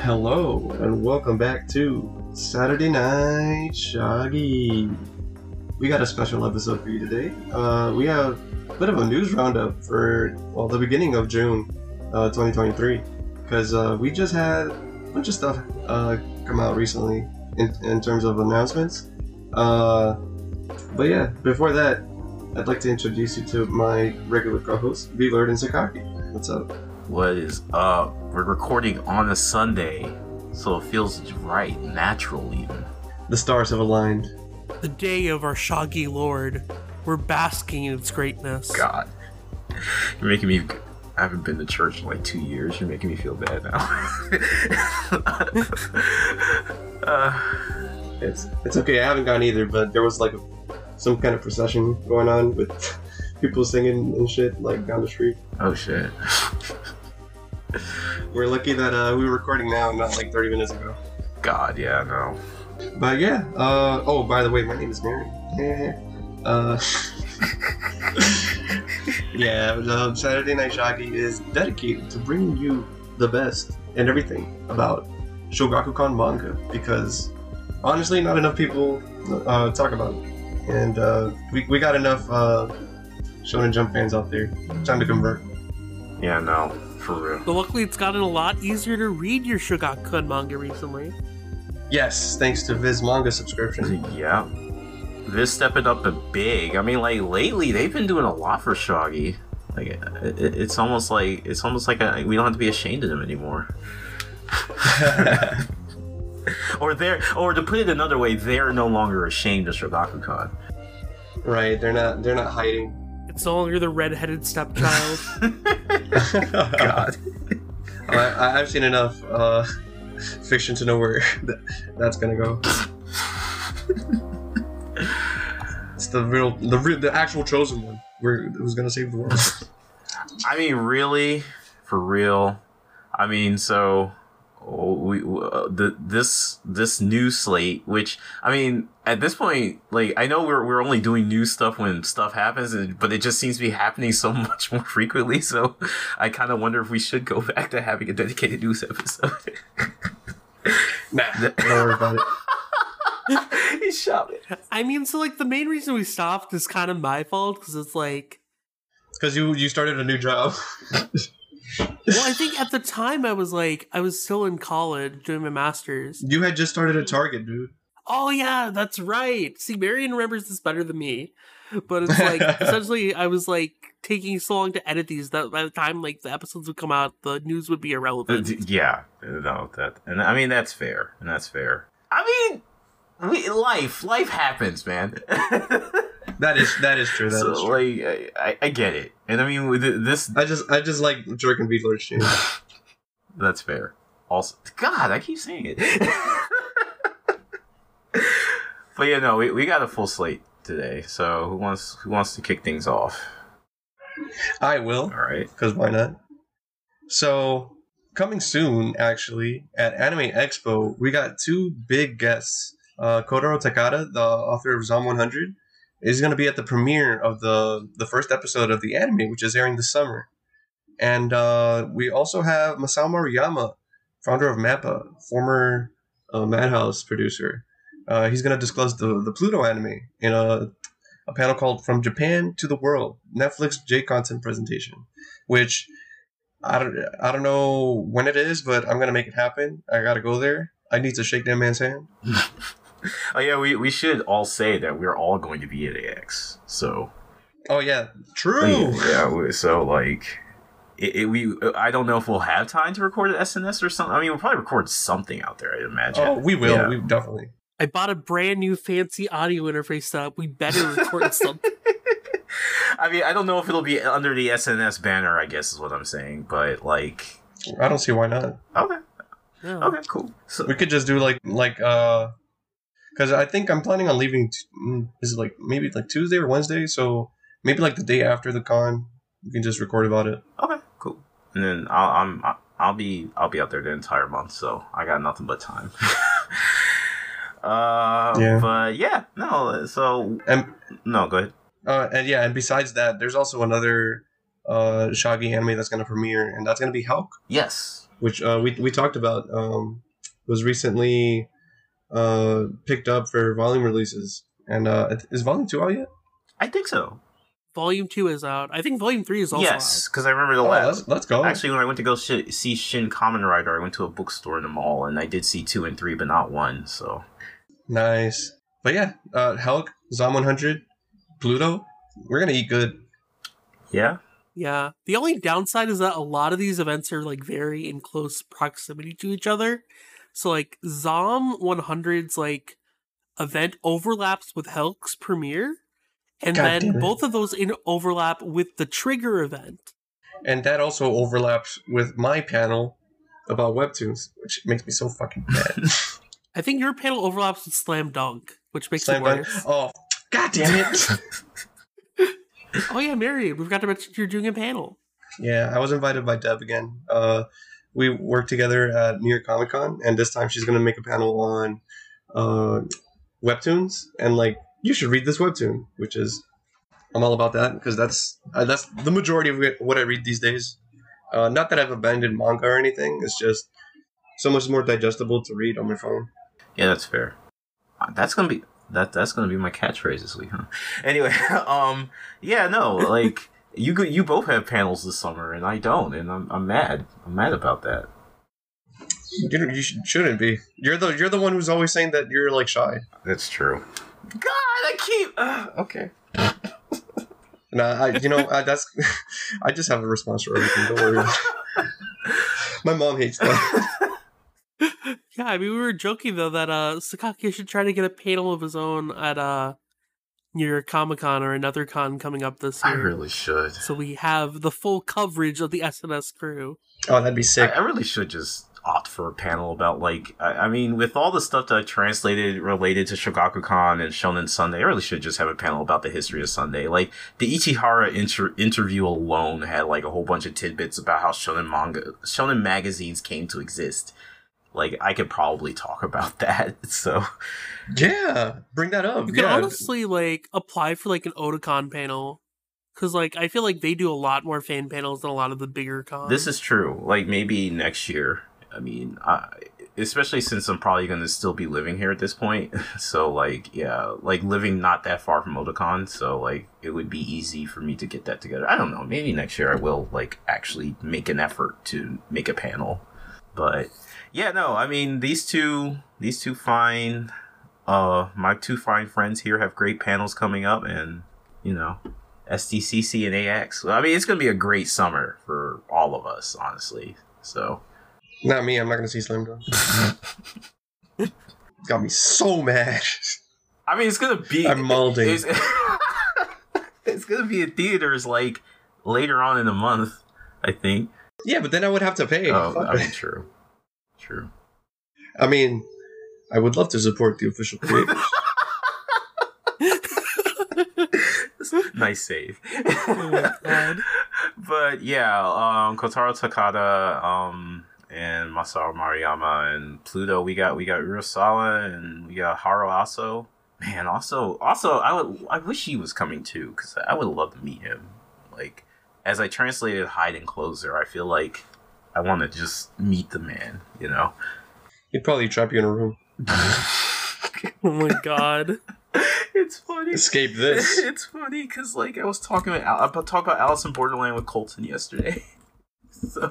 Hello and welcome back to Saturday Night Shaggy. We got a special episode for you today. We have a bit of a news roundup for the beginning of June 2023, because we just had a bunch of stuff come out recently in terms of announcements. But yeah, before that, I'd like to introduce you to my regular co-hosts, V-Lord and Sakaki. What's up? What is up? We're recording on a Sunday, so it feels right, natural even. The stars have aligned. The day of our Shaggy Lord. We're basking in its greatness. God. You're making me... I haven't been to church in like 2 years. You're making me feel bad now. It's okay, I haven't gone either, but there was like some kind of procession going on with people singing and shit like down the street. Oh shit. We're lucky that we were recording now, not like 30 minutes ago. God, yeah, no. But yeah, oh, by the way, my name is Mary. Yeah, Saturday Night Shaggy is dedicated to bringing you the best and everything about Shogakukan manga, because honestly, not enough people talk about it. And we got enough Shonen Jump fans out there. Time to convert. Yeah, no. For real. But luckily, it's gotten a lot easier to read your Shogakukan manga recently. Yes, thanks to Viz Manga subscription. Yeah. Viz stepping up a big. I mean, like, lately, they've been doing a lot for Shaggy. Like, it's almost like we don't have to be ashamed of them anymore. Or to put it another way, they're no longer ashamed of Shogakukan. Right, they're not hiding. It's no longer the red-headed stepchild. God. I've seen enough fiction to know where that's gonna go. It's the actual chosen one who's gonna save the world. I mean, really, for real. I mean, so this new slate, which, I mean, at this point, like, I know we're only doing new stuff when stuff happens, but it just seems to be happening so much more frequently. So I kind of wonder if we should go back to having a dedicated news episode. Nah, don't worry about it. He shot me. I mean, so, like, the main reason we stopped is kind of my fault, because it's like... Because you started a new job. Well, I think at the time I was still in college doing my master's. You had just started at Target, dude. Oh yeah, that's right. See, Marion remembers this better than me. But it's like, essentially, I was like taking so long to edit these that by the time like the episodes would come out, the news would be irrelevant. Yeah, no, and I mean that's fair, I mean, life happens, man. That is true. That is true. Like, I get it, and I mean with this, I just like jerking Beatler's shit. That's fair. Also, God, I keep saying it. But yeah, no, we got a full slate today. So who wants to kick things off? I will. All right, because why not? So coming soon, actually, at Anime Expo, we got two big guests. Kotaro Takada, the author of Zom 100. Is going to be at the premiere of the first episode of the anime, which is airing this summer. And we also have Masao Maruyama, founder of MAPPA, former Madhouse producer. He's going to disclose the Pluto anime in a panel called From Japan to the World, Netflix J-Content presentation, which I don't know when it is, but I'm going to make it happen. I got to go there. I need to shake that man's hand. Oh yeah, we should all say that we're all going to be at AX. So. Oh yeah, true. Yeah, so like, I don't know if we'll have time to record at SNS or something. I mean, we'll probably record something out there, I imagine. Oh, we will. Yeah. We definitely. I bought a brand new fancy audio interface setup. We better record something. I mean, I don't know if it'll be under the SNS banner, I guess is what I'm saying, but like, I don't see why not. Okay. Yeah. Okay, cool. So we could just do like because I think I'm planning on leaving. Is it like maybe like Tuesday or Wednesday? So maybe like the day after the con, we can just record about it. Okay, cool. And then I'll be out there the entire month, so I got nothing but time. Yeah. But yeah, no. So no, go ahead. And besides that, there's also another Shaggy anime that's going to premiere, and that's going to be Hulk. Yes. which we talked about, was recently picked up for volume releases. And is Volume 2 out yet? I think so. Volume 2 is out. I think Volume 3 is also Yes, because I remember the let's go. Actually, when I went to go see Shin Kamen Rider, I went to a bookstore in the mall, and I did see 2 and 3, but not 1. So nice. But yeah, Hulk, Zom 100, Pluto, we're gonna eat good. Yeah. Yeah. The only downside is that a lot of these events are like very in close proximity to each other. So like Zom 100's like event overlaps with Hulk's premiere, and God then both of those overlap with the Trigger event. And that also overlaps with my panel about webtoons, which makes me so fucking mad. I think your panel overlaps with Slam Dunk, which makes Slam it Dunk. worse. Oh, god damn it! Oh yeah, Mary, we forgot to mention you're doing a panel. Yeah, I was invited by Deb again. We worked together at New York Comic Con, and this time she's gonna make a panel on webtoons, and like, you should read this webtoon, which is, I'm all about that, because that's the majority of what I read these days. Not that I've abandoned manga or anything, it's just so much more digestible to read on my phone. Yeah, that's fair. That's gonna be my catchphrase this week, huh? Anyway, yeah, no, like you both have panels this summer, and I don't, and I'm mad. I'm mad about that. You shouldn't be. You're the one who's always saying that you're like shy. That's true. God, I keep okay. Nah, that's I just have a response for everything. Don't worry. My mom hates that. Yeah, I mean, we were joking though that Sakaki should try to get a panel of his own at New York Comic Con or another con coming up this year. I really should. So we have the full coverage of the SNS crew. Oh, that'd be sick. I really should just opt for a panel about, like, I mean, with all the stuff that I translated related to Shogakukan and Shonen Sunday, I really should just have a panel about the history of Sunday. Like, the Ichihara interview alone had, like, a whole bunch of tidbits about how Shonen magazines came to exist. Like, I could probably talk about that, so... Yeah, bring that up. You can honestly, like, apply for, like, an Otakon panel. Because, like, I feel like they do a lot more fan panels than a lot of the bigger cons. This is true. Like, maybe next year. I mean, especially since I'm probably going to still be living here at this point. So, like, yeah, like, living not that far from Otakon. So, like, it would be easy for me to get that together. I don't know. Maybe next year I will, like, actually make an effort to make a panel. But, yeah, no, I mean, these two fine, my two fine friends here have great panels coming up. And, you know, SDCC and AX. I mean, it's going to be a great summer for all of us, honestly. So... Not me, I'm not gonna see Slam Dunk. Got me so mad. I mean, it's gonna be... I'm molding. It's gonna be in theaters, like, later on in the month, I think. Yeah, but then I would have to pay. Oh, I mean, true. True. I mean, I would love to support the official creators. Nice save. Oh my God. But, yeah, Kotaro Takada, and Masaru Maruyama and Pluto. We got Urasawa and we got Haro Aso. Man, also I wish he was coming too, because I would love to meet him. Like, as I translated Hide and Closer, I feel like I want to just meet the man, you know? He'd probably trap you in a room. Oh my God. It's funny. Escape this. It's funny because, like, I was talking about Alice in Borderland with Colton yesterday. So...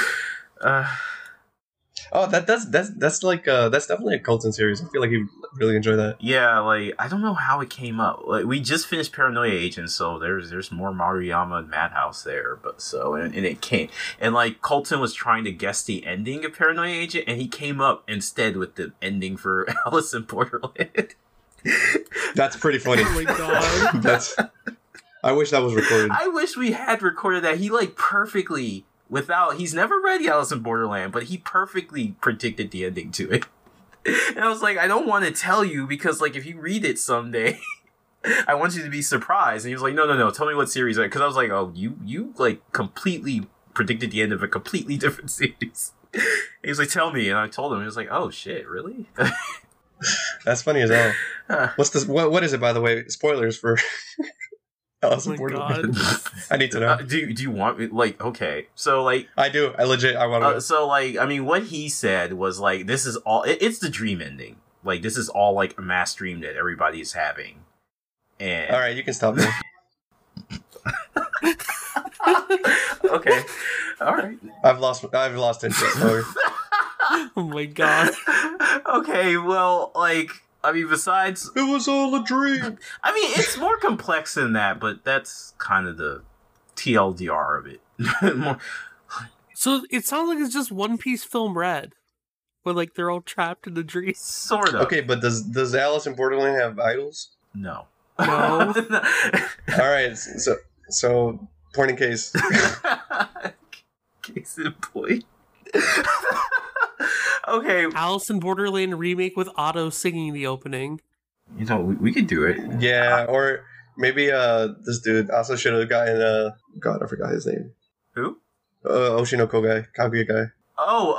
Oh, that's like that's definitely a Colton series. I feel like he'd really enjoy that. Yeah, like, I don't know how it came up. Like, we just finished Paranoia Agent, so there's more Maruyama and Madhouse there, but so and it came, and like, Colton was trying to guess the ending of Paranoia Agent, and he came up instead with the ending for Alice in Borderland. That's pretty funny. Oh my God. I wish that was recorded. I wish we had recorded that. He, like, perfectly. He's never read Alice in Borderland, but he perfectly predicted the ending to it. And I was like, I don't want to tell you because, like, if you read it someday, I want you to be surprised. And he was like, no, tell me what series. Because I was like, oh, you like, completely predicted the end of a completely different series. And he was like, tell me. And I told him. He was like, oh, shit, really? That's funny as hell. What's this? What is it, by the way? Spoilers for Alice Oh in my God. Borderland? I need to know. Do you want me like okay? So like I do. I legit. I want to know. so like I mean what he said was like this is all it's the dream ending. Like this is all like a mass dream that everybody is having. And All right, you can stop there. okay. All right. I've lost interest. Sorry. Oh my God. Okay, well, like, I mean, besides, It was all a dream. I mean, it's more complex than that, but that's kind of the TLDR of it. More, So it sounds like it's just One Piece film Red, where like they're all trapped in a dream. sort of. Okay, but does Alice in Borderland have idols? No. No. All right, so point in case. Case in point. Okay. Alice in Borderland remake with Otto singing the opening. You know, we could do it. Yeah, or maybe this dude also should have gotten God, I forgot his name. Who? Oshinoko guy, Kaguya guy. Oh,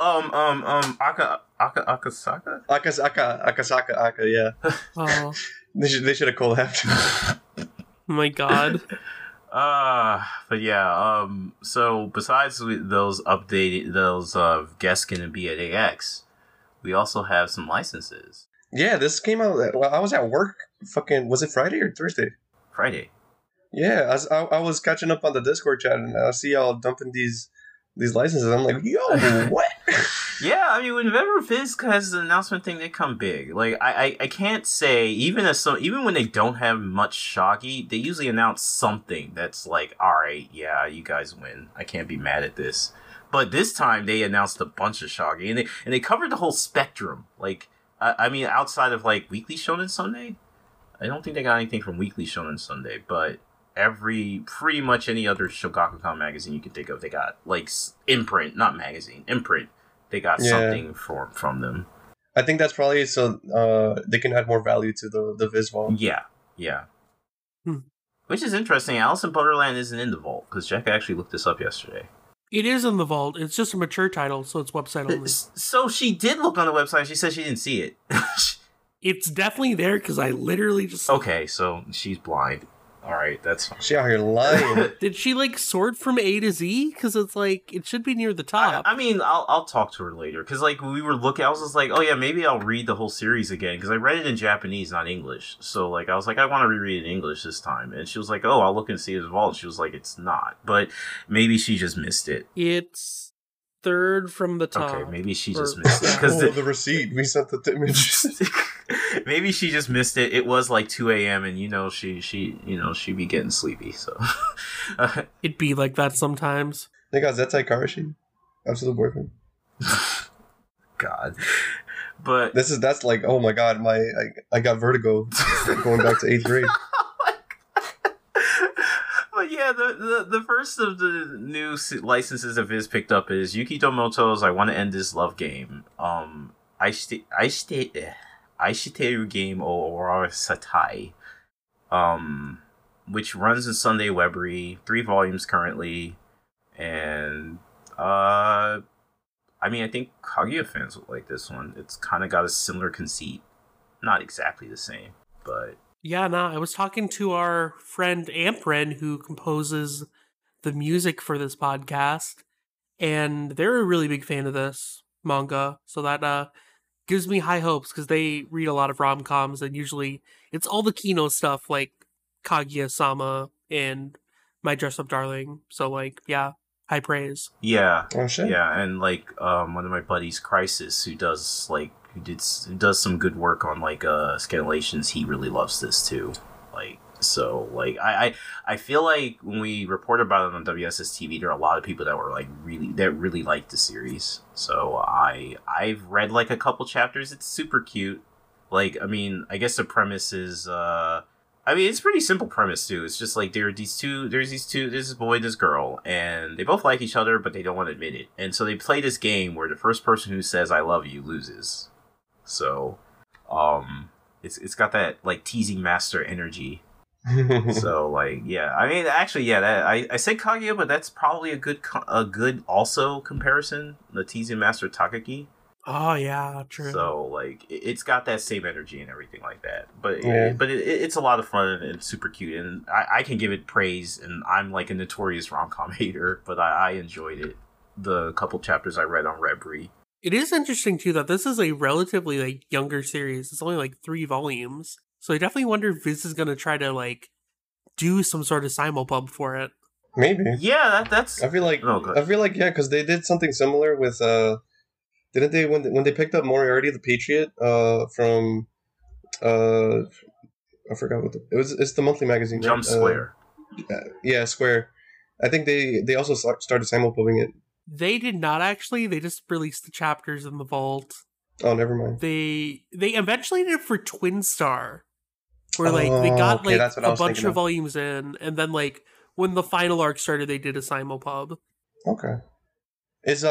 Akasaka? Akasaka Aka, yeah. Oh They should have collabed. my God. But yeah, so besides those guests gonna be at AX, we also have some licenses. Yeah, this came out. Well, I was at work. Fucking, was it Friday or Thursday? Friday. Yeah, I was catching up on the Discord chat, and I see y'all dumping these licenses. I'm like, yo, what? Yeah, I mean, whenever Viz has an announcement thing, they come big. Like, I can't say even when they don't have much Shogi, they usually announce something that's like, all right, yeah, you guys win. I can't be mad at this. But this time they announced a bunch of Shogi, and they covered the whole spectrum. Like, I mean, outside of like Weekly Shonen Sunday, I don't think they got anything from Weekly Shonen Sunday, but pretty much any other Shogakukan magazine you can think of, they got like imprint, not magazine, imprint. They got something from them. I think that's probably so they can add more value to the Viz vault. Yeah. Which is interesting. Alice in Borderland isn't in the vault because Jack actually looked this up yesterday. It is in the vault. It's just a mature title, so it's website only. So she did look on the website. She said she didn't see it. It's definitely there because I literally just. Okay, so she's blind. All right, that's fine. She out here lying. Did she like sort from A to Z? Because it's like it should be near the top. I mean, I'll talk to her later because like we were looking. I was just like, oh yeah, maybe I'll read the whole series again because I read it in Japanese, not English. So like I was like, I want to reread it in English this time. And she was like, oh, I'll look and see it as well. She was like, it's not, but maybe she just missed it. It's third from the top. Okay, maybe she just missed it because the receipt we sent the image. Maybe she just missed it. It was like 2 a.m. and she be getting sleepy. So It'd be like that sometimes. They got Zettai Karashi, absolute boyfriend. God, but that's like, oh my god, I got vertigo going back to 8th grade. But yeah, the first of the new licenses of his picked up is Yuki Tomoto's "I Want to End This Love Game." Aishiteru Game Aurora Satai, which runs in Sunday Webry, 3 volumes currently, and I mean, I think Kaguya fans will like this one. It's kind of got a similar conceit, not exactly the same, but Yeah, I was talking to our friend Ampren, who composes the music for this podcast, and they're a really big fan of this manga, so that gives me high hopes, because they read a lot of rom-coms, and usually it's all the Kino stuff, like Kaguya-sama and My Dress-Up Darling, so like, yeah, high praise. yeah. Oh shit. Yeah, and like one of my buddies, Crisis, who does some good work on like scanlations, he really loves this too. Like, so like I feel like when we reported about it on WSS TV, there are a lot of people that were like really liked the series. So I've read like a couple chapters. It's super cute. Like, I mean, I guess the premise is I mean, it's a pretty simple premise too. It's just like there's this boy, this girl, and they both like each other, but they don't want to admit it. And so they play this game where the first person who says "I love you" loses. So, it's got that like teasing master energy. So like, yeah, I mean, actually, yeah, that I said Kaguya, but that's probably a good also comparison. The teasing master Takagi. Oh yeah, true. So like it's got that same energy and everything like that. But Yeah. it's a lot of fun and super cute, and I can give it praise. And I'm like a notorious rom-com hater, but I enjoyed it. The couple chapters I read on Redbury. It is interesting too that this is a relatively like younger series. It's only like 3 volumes, so I definitely wonder if Viz is gonna try to like do some sort of simulpub for it. Maybe. Yeah, that's. I feel like yeah, because they did something similar with didn't they when they picked up Moriarty the Patriot from I forgot what it's the monthly magazine, right? Jump Square. Yeah, Square. I think they also started simulpubbing it. They did not actually. They just released the chapters in the vault. Oh, never mind. They eventually did it for Twin Star, where like they got okay, like a bunch of volumes in, and then like when the final arc started, they did a simulpub. Okay. Is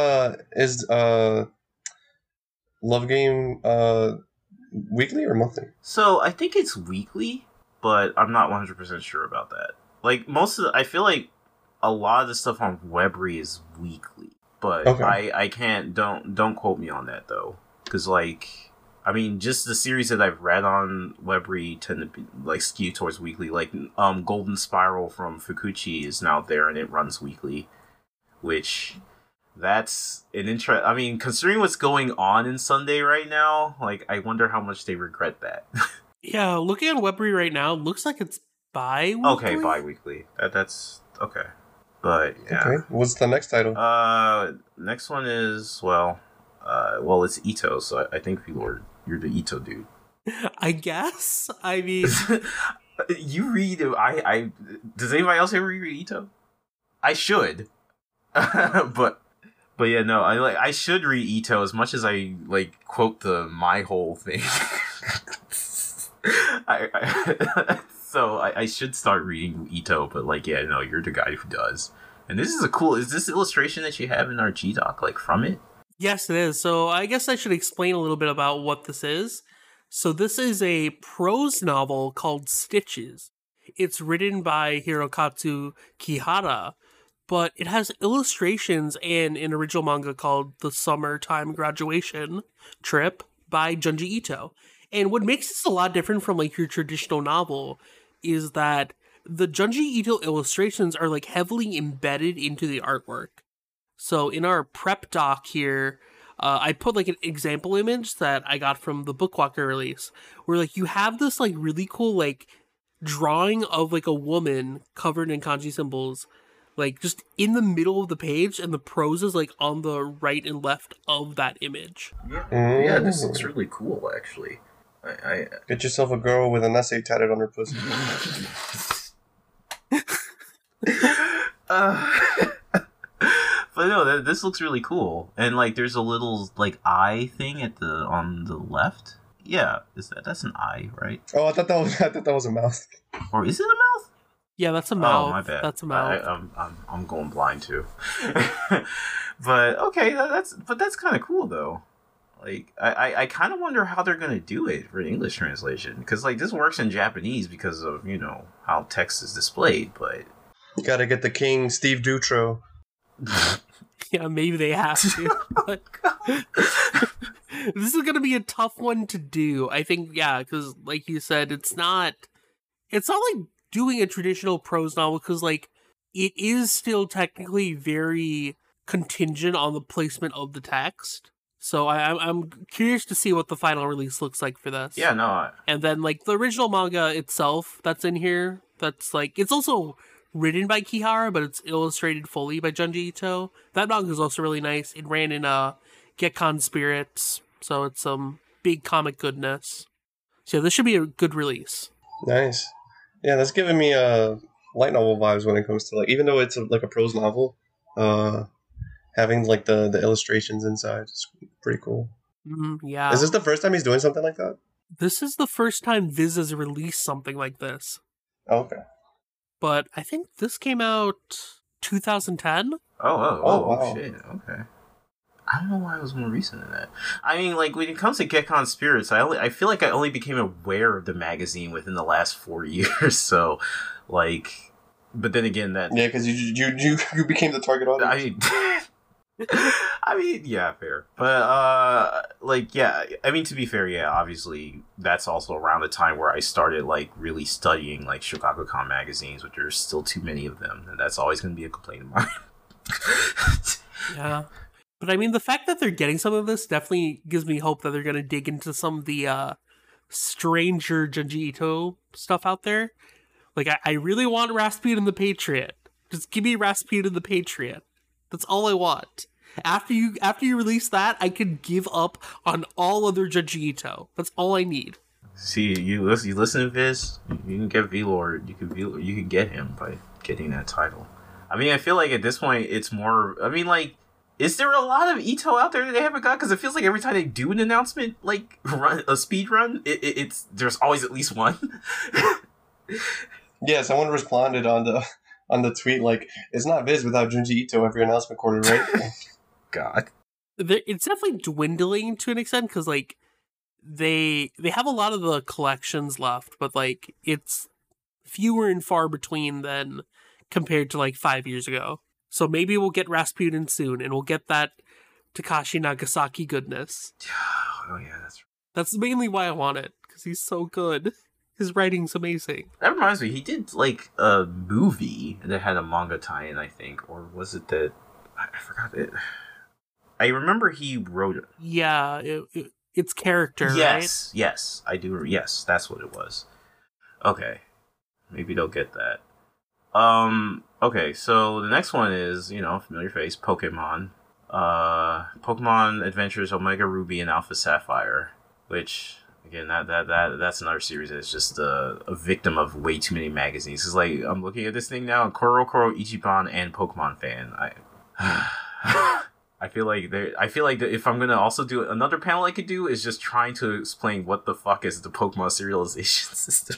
Love Game weekly or monthly? So I think it's weekly, but I'm not 100% sure about that. Like I feel like a lot of the stuff on Webry is weekly, but okay. I can't don't quote me on that though, because like I mean just the series that I've read on Webry tend to be like skew towards weekly. Like Golden Spiral from Fukuchi is now there and it runs weekly, which that's an I mean, considering what's going on in Sunday right now, like I wonder how much they regret that. Yeah, looking at Webry right now, looks like it's bi-weekly. Okay, bi-weekly. That's okay. But yeah. Okay. What's the next title? Next one is well, it's Ito. So I think you're the Ito dude. I guess. I mean, you read. I does anybody else ever read Ito? I should, but yeah, no. I should read Ito as much as I like quote my whole thing. So I should start reading Ito, but like, yeah, no, you're the guy who does. And this is is this illustration that you have in our G-Doc, like, from it? Yes, it is. So I guess I should explain a little bit about what this is. So this is a prose novel called Stitches. It's written by Hirokatsu Kihara, but it has illustrations and an original manga called The Summertime Graduation Trip by Junji Ito. And what makes this a lot different from like your traditional novel is that the Junji Ito illustrations are like heavily embedded into the artwork. So in our prep doc here, I put like an example image that I got from the Bookwalker release, where like you have this like really cool like drawing of like a woman covered in kanji symbols, like just in the middle of the page, and the prose is like on the right and left of that image. Yeah, this looks really cool actually. I Get yourself a girl with an essay tatted on her pussy. But no, this looks really cool, and like there's a little like eye thing on the left. Yeah, that's an eye, right? Oh, I thought that was a mouth. Or is it a mouth? Yeah, that's a mouth. Oh, my bad. That's a mouth. I'm going blind too. But okay, that's kind of cool though. Like, I kind of wonder how they're going to do it for the English translation. Because, like, this works in Japanese because of, how text is displayed, but... You gotta get the king, Steve Dutro. Yeah, maybe they have to. But this is going to be a tough one to do. I think, yeah, because, like you said, it's not like doing a traditional prose novel, because, like, it is still technically very contingent on the placement of the text. So I'm curious to see what the final release looks like for this. Yeah, no. And then, like, the original manga itself that's in here, that's, like, it's also written by Kihara, but it's illustrated fully by Junji Ito. That manga is also really nice. It ran in Gekkan Spirits, so it's some big comic goodness. So yeah, this should be a good release. Nice. Yeah, that's giving me light novel vibes when it comes to, like, even though it's like a prose novel, having like the illustrations inside is pretty cool. Yeah. Is this the first time he's doing something like that? This is the first time Viz has released something like this. Okay. But I think this came out 2010. Oh, wow. Shit. Okay. I don't know why it was more recent than that. I mean, like, when it comes to Gekkan Spirits, I feel like I only became aware of the magazine within the last 4 years. So, like, but then again, that because you became the target audience. I mean, yeah, fair. But like, yeah, I mean, to be fair, yeah, obviously, that's also around the time where I started, like, really studying, like, Shogakukan magazines, which there's still too many of them, and that's always going to be a complaint of mine. Yeah. But I mean, the fact that they're getting some of this definitely gives me hope that they're going to dig into some of the stranger Junji Ito stuff out there. Like, I really want Rasputin the Patriot. Just give me Rasputin the Patriot. That's all I want. After you release that, I could give up on all other Junji Ito. That's all I need. See, you listen to this, you can get V-Lord, you can get him by getting that title. I mean, I feel like at this point, it's more, I mean, like, is there a lot of Ito out there that they haven't got? Because it feels like every time they do an announcement, like, a speed run, it's there's always at least one. Yeah, someone responded on the tweet, like, it's not Viz without Junji Ito every announcement quarter, right? God. It's definitely dwindling to an extent, because, like, they have a lot of the collections left, but, like, it's fewer and far between than compared to, like, 5 years ago. So maybe we'll get Rasputin soon, and we'll get that Takashi Nagasaki goodness. Oh, yeah, that's right. That's mainly why I want it, because he's so good. His writing's amazing. That reminds me, he did, like, a movie that had a manga tie-in, I think. Or was it that... I forgot it. I remember he wrote it. Yeah, it's character, yes, right? Yes, I do. Yes, that's what it was. Okay. Maybe they'll get that. Okay, so the next one is, familiar face, Pokemon. Pokemon Adventures Omega Ruby and Alpha Sapphire, which, again, that's another series that's just a victim of way too many magazines. It's like, I'm looking at this thing now, and Koro Ichiban and Pokemon Fan. I feel like if I'm gonna also do another panel, I could do is just trying to explain what the fuck is the Pokemon serialization system.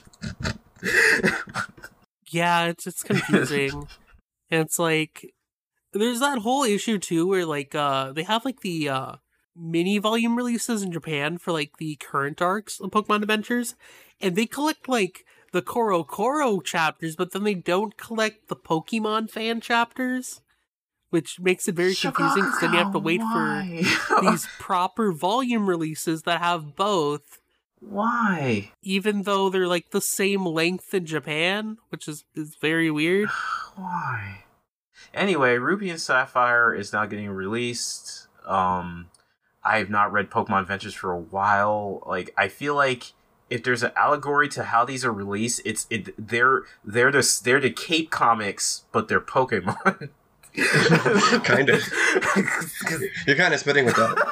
Yeah, it's confusing. And it's like, there's that whole issue too where, like, they have, like, the mini volume releases in Japan for, like, the current arcs of Pokemon Adventures, and they collect, like, the Koro chapters, but then they don't collect the Pokemon Fan chapters, which makes it very confusing, because then you have to wait for these proper volume releases that have both. Why? Even though they're, like, the same length in Japan, which is very weird. Why? Anyway, Ruby and Sapphire is now getting released. I have not read Pokemon Adventures for a while. Like, I feel like if there's an allegory to how these are released, they're the Cape Comics, but they're Pokemon. Kind of. You're kind of spitting with that.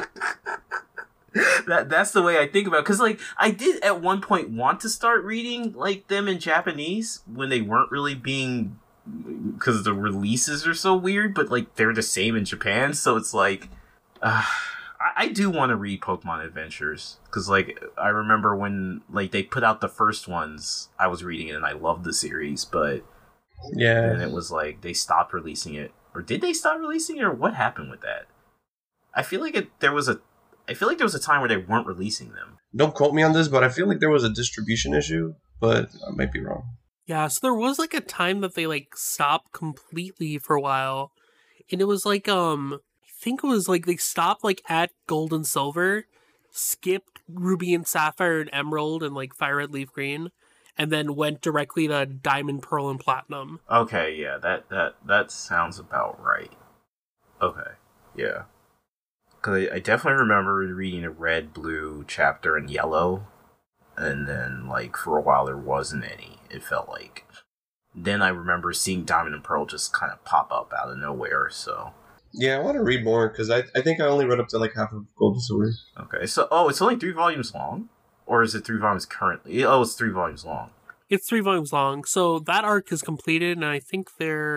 That's the way I think about it. Because, like, I did at one point want to start reading, like, them in Japanese when they weren't really being... Because the releases are so weird, but, like, they're the same in Japan, so it's like... I do want to read Pokemon Adventures. Because, like, I remember when, like, they put out the first ones, I was reading it and I loved the series, but... Yeah. Then it was like, they stopped releasing it. Or did they stop releasing it, or what happened with that? I feel like there was a time where they weren't releasing them. Don't quote me on this, but I feel like there was a distribution issue, but I might be wrong. Yeah, so there was, like, a time that they, like, stopped completely for a while. And it was like, I think it was like they stopped, like, at Gold and Silver, skipped Ruby and Sapphire and Emerald and, like, Fire Red Leaf Green, and then went directly to Diamond, Pearl, and Platinum. Okay, yeah, that sounds about right. Okay, yeah. Because I definitely remember reading a Red, Blue chapter and Yellow, and then, like, for a while there wasn't any, it felt like. Then I remember seeing Diamond and Pearl just kind of pop up out of nowhere, so... Yeah, I want to read more, because I think I only read up to, like, half of Gold and Silver. Okay, so, it's only 3 volumes long? Or is it 3 volumes currently? Oh, it's 3 volumes long. It's 3 volumes long, so that arc is completed, and I think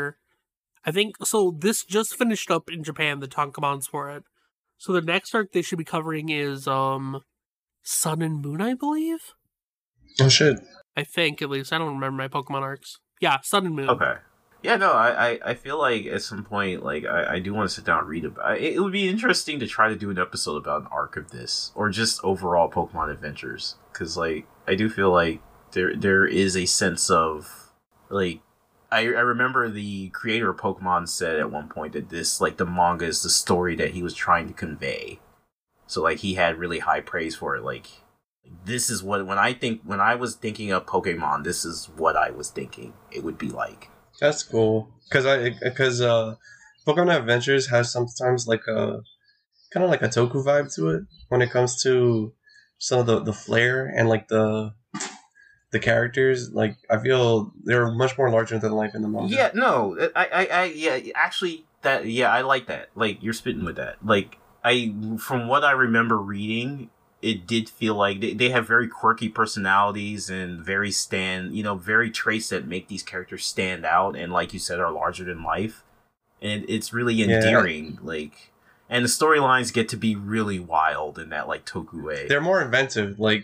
so this just finished up in Japan, the tankobons for it. So the next arc they should be covering is, Sun and Moon, I believe? Oh, shit. I think, at least. I don't remember my Pokemon arcs. Yeah, Sun and Moon. Okay. Yeah, no, I feel like at some point, like, I do want to sit down and read about it. It would be interesting to try to do an episode about an arc of this, or just overall Pokemon Adventures. Because, like, I do feel like there is a sense of, like, I remember the creator of Pokemon said at one point that this, like, the manga is the story that he was trying to convey. So like he had really high praise for it. Like this is what when I was thinking of Pokemon, this is what I was thinking it would be like. That's cool because Pokemon Adventures has sometimes like a kind of like a Toku vibe to it when it comes to some of the flair and like the characters. Like I feel they're much more larger than life in the manga. Yeah, no, yeah, actually, I like that. Like you're spitting with that. Like from what I remember reading, it did feel like they have very quirky personalities and very very traits that make these characters stand out and, like you said, are larger than life. And it's really endearing. Like, and the storylines get to be really wild in that like Toku way. They're more inventive. Like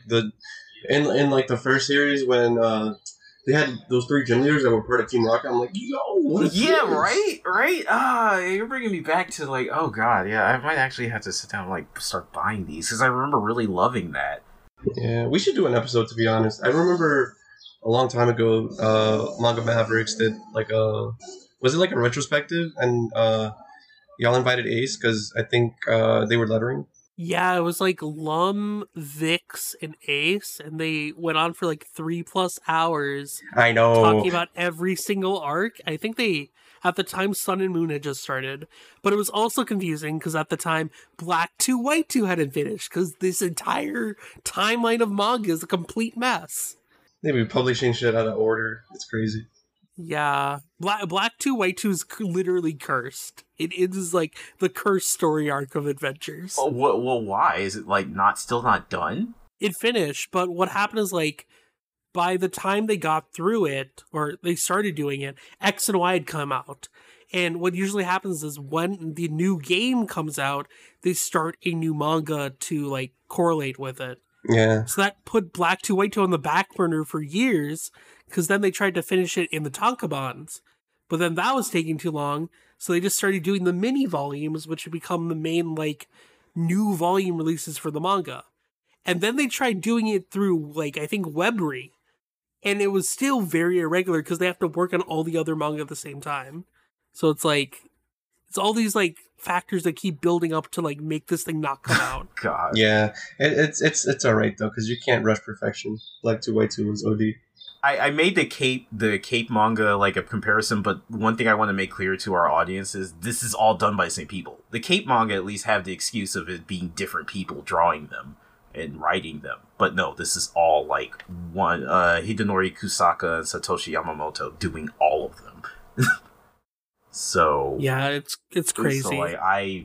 in like the first series when they had those 3 gym leaders that were part of Team Rocket. I'm like, yo, what? Yeah, right. You're bringing me back to like, oh god, yeah. I might actually have to sit down and like start buying these because I remember really loving that. Yeah, we should do an episode. To be honest, I remember a long time ago, Manga Mavericks did like was it like a retrospective, and y'all invited Ace because I think they were lettering. Yeah, it was like Lum, Vix, and Ace, and they went on for like 3+ hours. I know. Talking about every single arc. I think at the time, Sun and Moon had just started. But it was also confusing because at the time, Black 2, White 2 hadn't finished because this entire timeline of manga is a complete mess. They be publishing shit out of order. It's crazy. Yeah. Black 2, White 2 is literally cursed. It is like the cursed story arc of Adventures. Oh, well, why? Is it like still not done? It finished, but what happened is like by the time they got through it, or they started doing it, X and Y had come out. And what usually happens is when the new game comes out, they start a new manga to like correlate with it. Yeah. So that put Black 2, White 2 on the back burner for years, because then they tried to finish it in the tankobons. But then that was taking too long, so they just started doing the mini volumes, which would become the main, like, new volume releases for the manga. And then they tried doing it through, like, I think Webry. And it was still very irregular, because they have to work on all the other manga at the same time. So it's like, it's all these, like, factors that keep building up to, like, make this thing not come out. God. Yeah. It's alright, though, because you can't rush perfection. Black 2, White 2 was OD. I made the Cape manga like a comparison, but one thing I want to make clear to our audience is this is all done by the same people. The Cape manga at least have the excuse of it being different people drawing them and writing them. But no, this is all like one Hidenori Kusaka and Satoshi Yamamoto doing all of them. So yeah, it's crazy. So like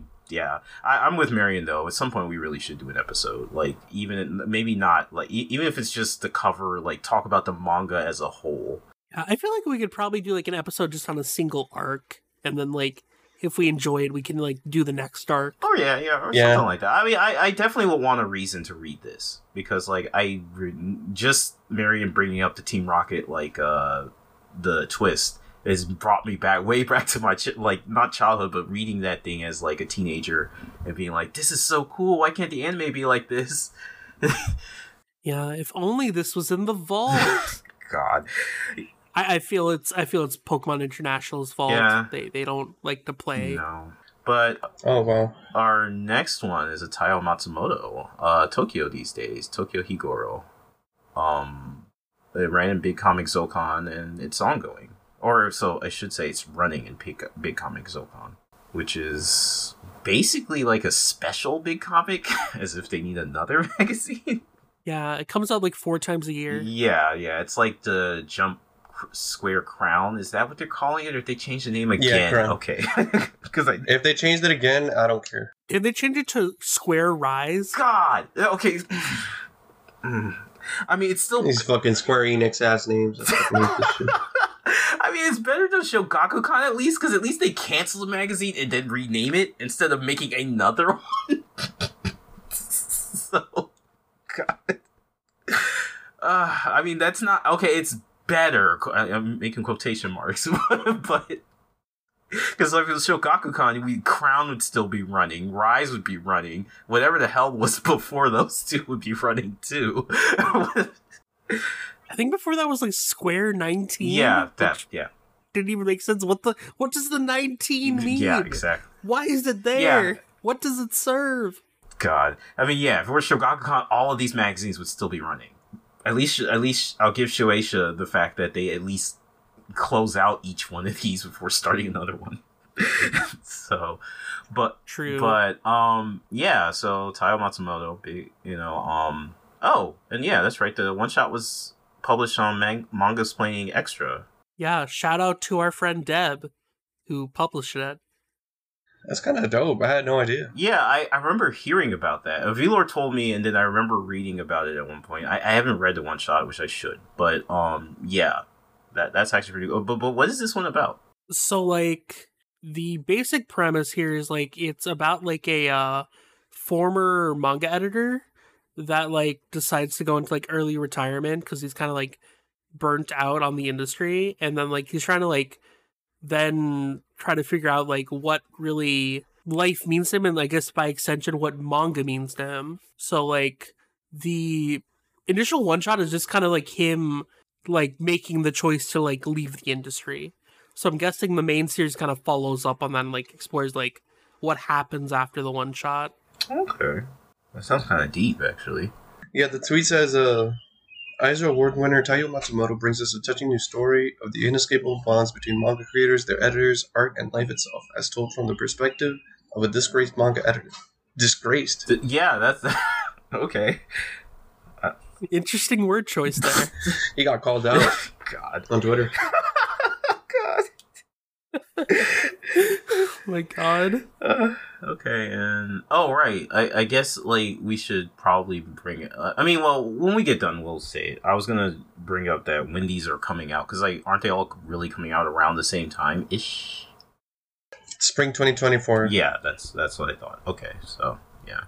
I'm with Marion though. At some point, we really should do an episode. Like even maybe not like even if it's just the cover, like talk about the manga as a whole. I feel like we could probably do like an episode just on a single arc, and then like if we enjoy it, we can like do the next arc. Oh yeah, or something like that. I mean, I definitely would want a reason to read this because like just Marion bringing up the Team Rocket like the twist has brought me way back to my like not childhood, but reading that thing as like a teenager and being like, "This is so cool! Why can't the anime be like this?" Yeah, if only this was in the vault. God, I feel it's Pokemon International's fault. Yeah. They don't like to play. No, but oh wow, our next one is a Taiyo Matsumoto, Tokyo these days, Tokyo Higoro. It ran in Big Comic Zokon and it's ongoing. Or, so I should say it's running in Big Comic Zokon, which is basically like a special Big Comic, as if they need another magazine. Yeah, it comes out like 4 times a year. Yeah, it's like the Jump Square Crown. Is that what they're calling it, or if they change the name again? Yeah, okay. Because if they changed it again, I don't care. Did they change it to Square Rise? God! Okay. I mean, it's still... These fucking Square Enix ass names. I mean, it's better to Shogakukan at least, because at least they cancel the magazine and then rename it instead of making another one. So, God. I mean, that's not... Okay, it's better. I'm making quotation marks. But... Because like with Shogakukan, Crown would still be running, Rise would be running, whatever the hell was before those two would be running too. I think before that was like Square 19. Yeah, didn't even make sense. What does the 19 mean? Yeah, exactly. Why is it there? Yeah. What does it serve? God. I mean, yeah, if it were Shogakukan, all of these magazines would still be running. At least I'll give Shueisha the fact that they at least close out each one of these before starting another one. So, True. Yeah, so Taiyo Matsumoto, big, oh, and yeah, that's right, the one-shot was published on Manga Splaining Extra. Yeah, shout out to our friend Deb, who published it. That's kind of dope. I had no idea. Yeah, I remember hearing about that. Velor told me, and then I remember reading about it at one point. I haven't read the one-shot, which I should, but, yeah, that's actually pretty good. But what is this one about? So, like, the basic premise here is, like, it's about, like, a former manga editor that, like, decides to go into, like, early retirement because he's kind of, like, burnt out on the industry. And then, like, he's trying to, like, then try to figure out, like, what really life means to him, and I guess by extension, what manga means to him. So, like, the initial one-shot is just kind of, like, him, like, making the choice to, like, leave the industry. So I'm guessing the main series kind of follows up on that and, like, explores, like, what happens after the one-shot. Okay. That sounds kind of deep, actually. Yeah, the tweet says, Eisner Award winner Taiyo Matsumoto brings us a touching new story of the inescapable bonds between manga creators, their editors, art, and life itself, as told from the perspective of a disgraced manga editor. Disgraced? Yeah, that's... okay. Interesting word choice there. He got called out God. on Twitter. Oh my God. Okay, and right. I guess like we should probably bring it. When we get done, we'll say it. I was gonna bring up that Wendy's are coming out because like aren't they all really coming out around the same time ish? Spring 2024. Yeah, that's what I thought. Okay, so yeah.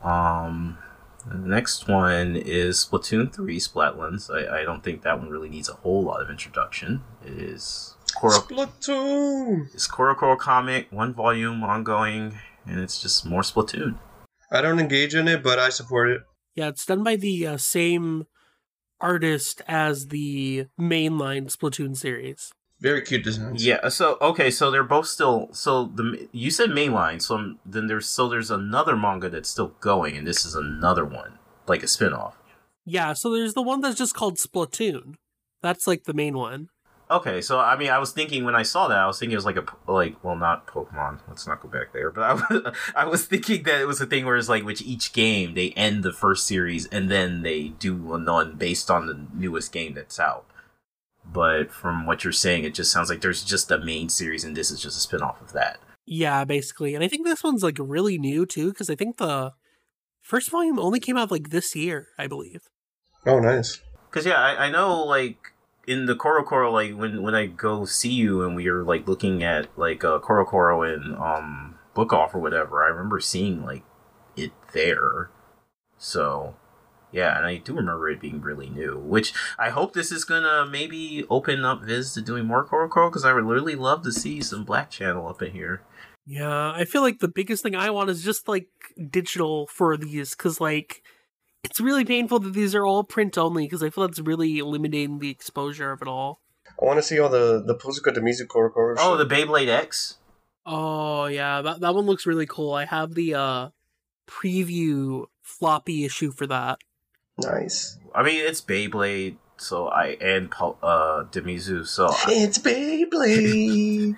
The next one is Splatoon 3 Splatlands. I don't think that one really needs a whole lot of introduction. It is Splatoon! It's CoroCoro comic, 1 volume, ongoing, and it's just more Splatoon. I don't engage in it, but I support it. Yeah, it's done by the same artist as the mainline Splatoon series. Very cute designs. Yeah, so they're both still... So, you said mainline, so then there's another manga that's still going, and this is another one, like a spin-off. Yeah, so there's the one that's just called Splatoon. That's, like, the main one. Okay, so I mean, I was thinking when I saw that, I was thinking it was not Pokemon. Let's not go back there. But I was thinking that it was a thing where it's like, which each game they end the first series and then they do one based on the newest game that's out. But from what you're saying, it just sounds like there's just a main series and this is just a spin-off of that. Yeah, basically. And I think this one's like really new too, because I think the first volume only came out like this year, I believe. Oh, nice. Because yeah, I know like. In the CoroCoro, like when I go see you and we are like looking at like CoroCoro and Book Off or whatever, I remember seeing like it there. So yeah, and I do remember it being really new. Which I hope this is gonna maybe open up Viz to doing more CoroCoro because I would really love to see some Black Channel up in here. Yeah, I feel like the biggest thing I want is just like digital for these, because like. It's really painful that these are all print only, because I feel that's really eliminating the exposure of it all. I want to see all the Pozuka Demizu CoroCoro. Oh, the Beyblade X? Oh, yeah, that one looks really cool. I have the preview floppy issue for that. Nice. I mean, it's Beyblade, and Demizu, so... It's Beyblade!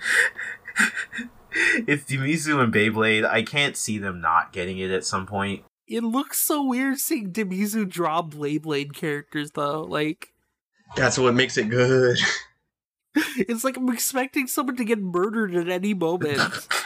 It's Demizu and Beyblade. I can't see them not getting it at some point. It looks so weird seeing Demizu draw Beyblade characters, though. Like, that's what makes it good. It's like I'm expecting someone to get murdered at any moment.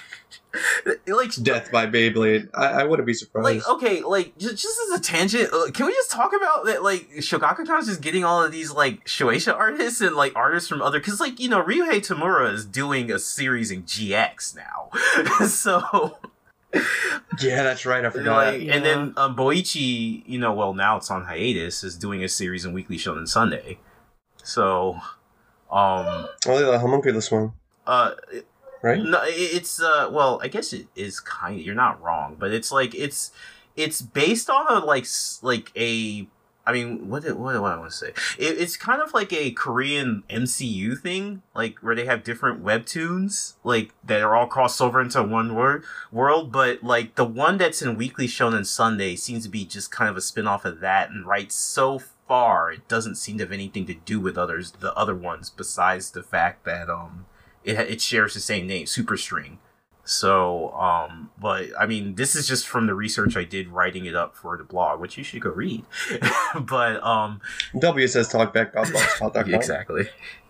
Like death by Beyblade. I wouldn't be surprised. Like, okay, like just as a tangent, can we just talk about that? Like, Shogakukan is just getting all of these like Shueisha artists and like artists from other, because like Ryuhei Tamura is doing a series in GX now, so. Yeah, that's right. I forgot. Like, yeah. And then Boichi, now it's on hiatus, is doing a series in Weekly Shonen Sunday. So, oh, the homunculus one. Right? No, it's I guess it is kind of. You're not wrong, but it's like it's based on a like a I mean, what do I want to say? It's kind of like a Korean MCU thing, like where they have different webtoons, like that are all crossed over into one world. But like the one that's in Weekly Shonen Sunday seems to be just kind of a spin-off of that, and right so far it doesn't seem to have anything to do with the other ones besides the fact that it shares the same name, Superstring. So, but I mean, this is just from the research I did writing it up for the blog, which you should go read. But, WSS Talkback.blogspot.com. Exactly.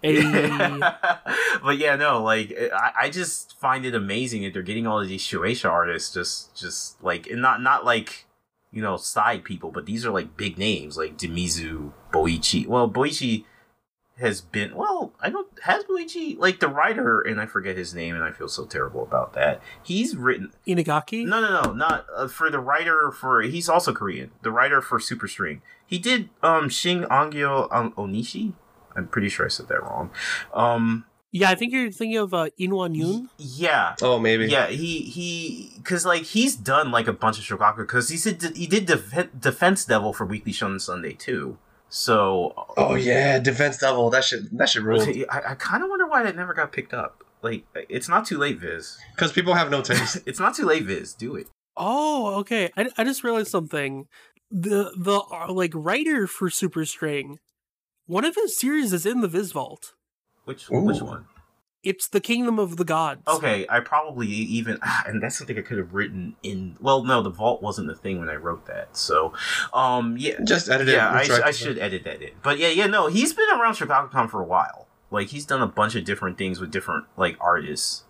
But yeah, no, like, I just find it amazing that they're getting all of these Shueisha artists just like, and not like, you know, side people, but these are like big names, like Demizu, Boichi. Well, Boichi has been, has Boichi, like the writer, and I forget his name, and I feel so terrible about that. He's written Inagaki? No, not for the writer for, he's also Korean. The writer for Superstring. He did Shin Angyo Onishi. I'm pretty sure I said that wrong. Yeah, I think you're thinking of Inwan Yoon. Yeah. Oh, maybe. Yeah, he, because like he's done like a bunch of shogaku, because he did Defense Devil for Weekly Shonen Sunday too. So. Oh yeah, Defense Devil. That should rule. I kind of wonder why that never got picked up. Like, it's not too late, Viz. Because people have no taste. It's not too late, Viz. Do it. Oh, okay. I just realized something. The like writer for Superstring, one of his series is in the Viz Vault. Which one? It's the Kingdom of the Gods. Okay, I probably even, and that's something I could have written in. Well, no, the vault wasn't the thing when I wrote that. So, yeah, just edit it. Yeah, I should edit that in. But yeah, no, he's been around ShogakuCon for a while. Like, he's done a bunch of different things with different like artists.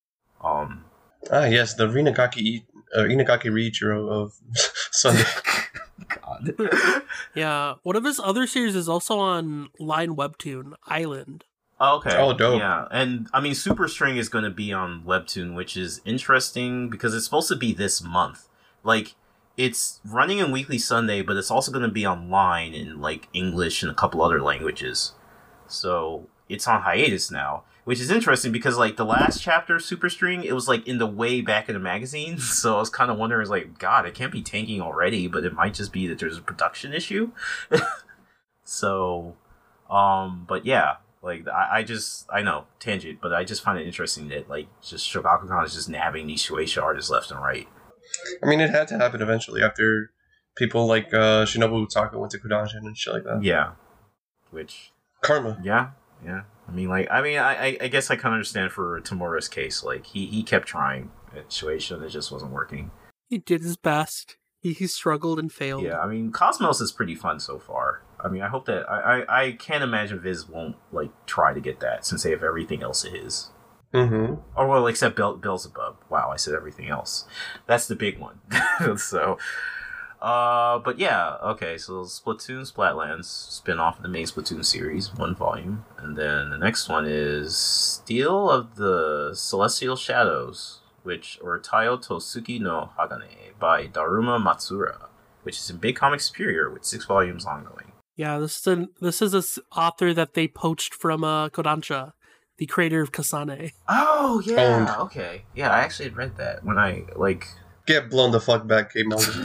Yes, the Inagaki Riichiro of Sunday. God. Yeah, one of his other series is also on Line Webtoon Island. Okay. Oh, dope. Yeah, and I mean, Superstring is going to be on Webtoon, which is interesting because it's supposed to be this month. Like, it's running in Weekly Sunday, but it's also going to be online in like English and a couple other languages. So it's on hiatus now, which is interesting because like the last chapter of Superstring, it was like in the way back in the magazine. So I was kind of wondering, like, God, it can't be tanking already, but it might just be that there's a production issue. So, but yeah. Like, I know, tangent, but I just find it interesting that, like, just ShogakuCon is just nabbing these Shueisha artists left and right. I mean, it had to happen eventually after people like Shinobu Utaka went to Kodanshin and shit like that. Yeah. Which... Karma. Yeah. I guess I kind of understand for Tamura's case. Like, he kept trying at Shueisha and it just wasn't working. He did his best. He struggled and failed. Yeah, I mean, Cosmos is pretty fun so far. I mean, I hope that... I can't imagine Viz won't, like, try to get that, since they have everything else it is. Mm-hmm. Or, well, except Beelzebub. Wow, I said everything else. That's the big one. So... but yeah, okay, so Splatoon Splatlands, spin-off of the main Splatoon series, 1 volume. And then the next one is Steel of the Celestial Shadows, or Taio Tosuki no Hagane by Daruma Matsura, which is in Big Comic Superior with 6 volumes ongoing. Yeah, this is an author that they poached from Kodansha, the creator of Kasane. Oh, yeah, okay. Yeah, I actually had read that when I, like... Get blown the fuck back, Kate Mulder.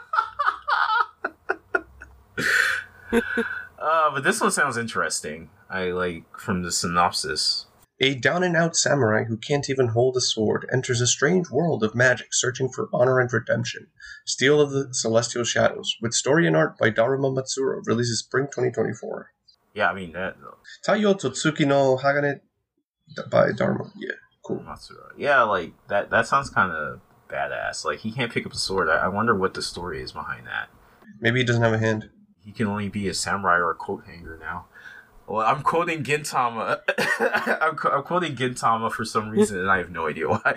But this one sounds interesting. I like from the synopsis. A down-and-out samurai who can't even hold a sword enters a strange world of magic searching for honor and redemption. Steel of the Celestial Shadows, with story and art by Daruma Matsura, releases spring 2024. Yeah, I mean that. Taiyo Totsuki no Hagane by Daruma. Yeah, cool. Matsura. Yeah, like that sounds kind of badass. Like, he can't pick up a sword. I wonder what the story is behind that. Maybe he doesn't have a hand. He can only be a samurai or a coat hanger now. Well, I'm quoting Gintama. I'm quoting Gintama for some reason, and I have no idea why.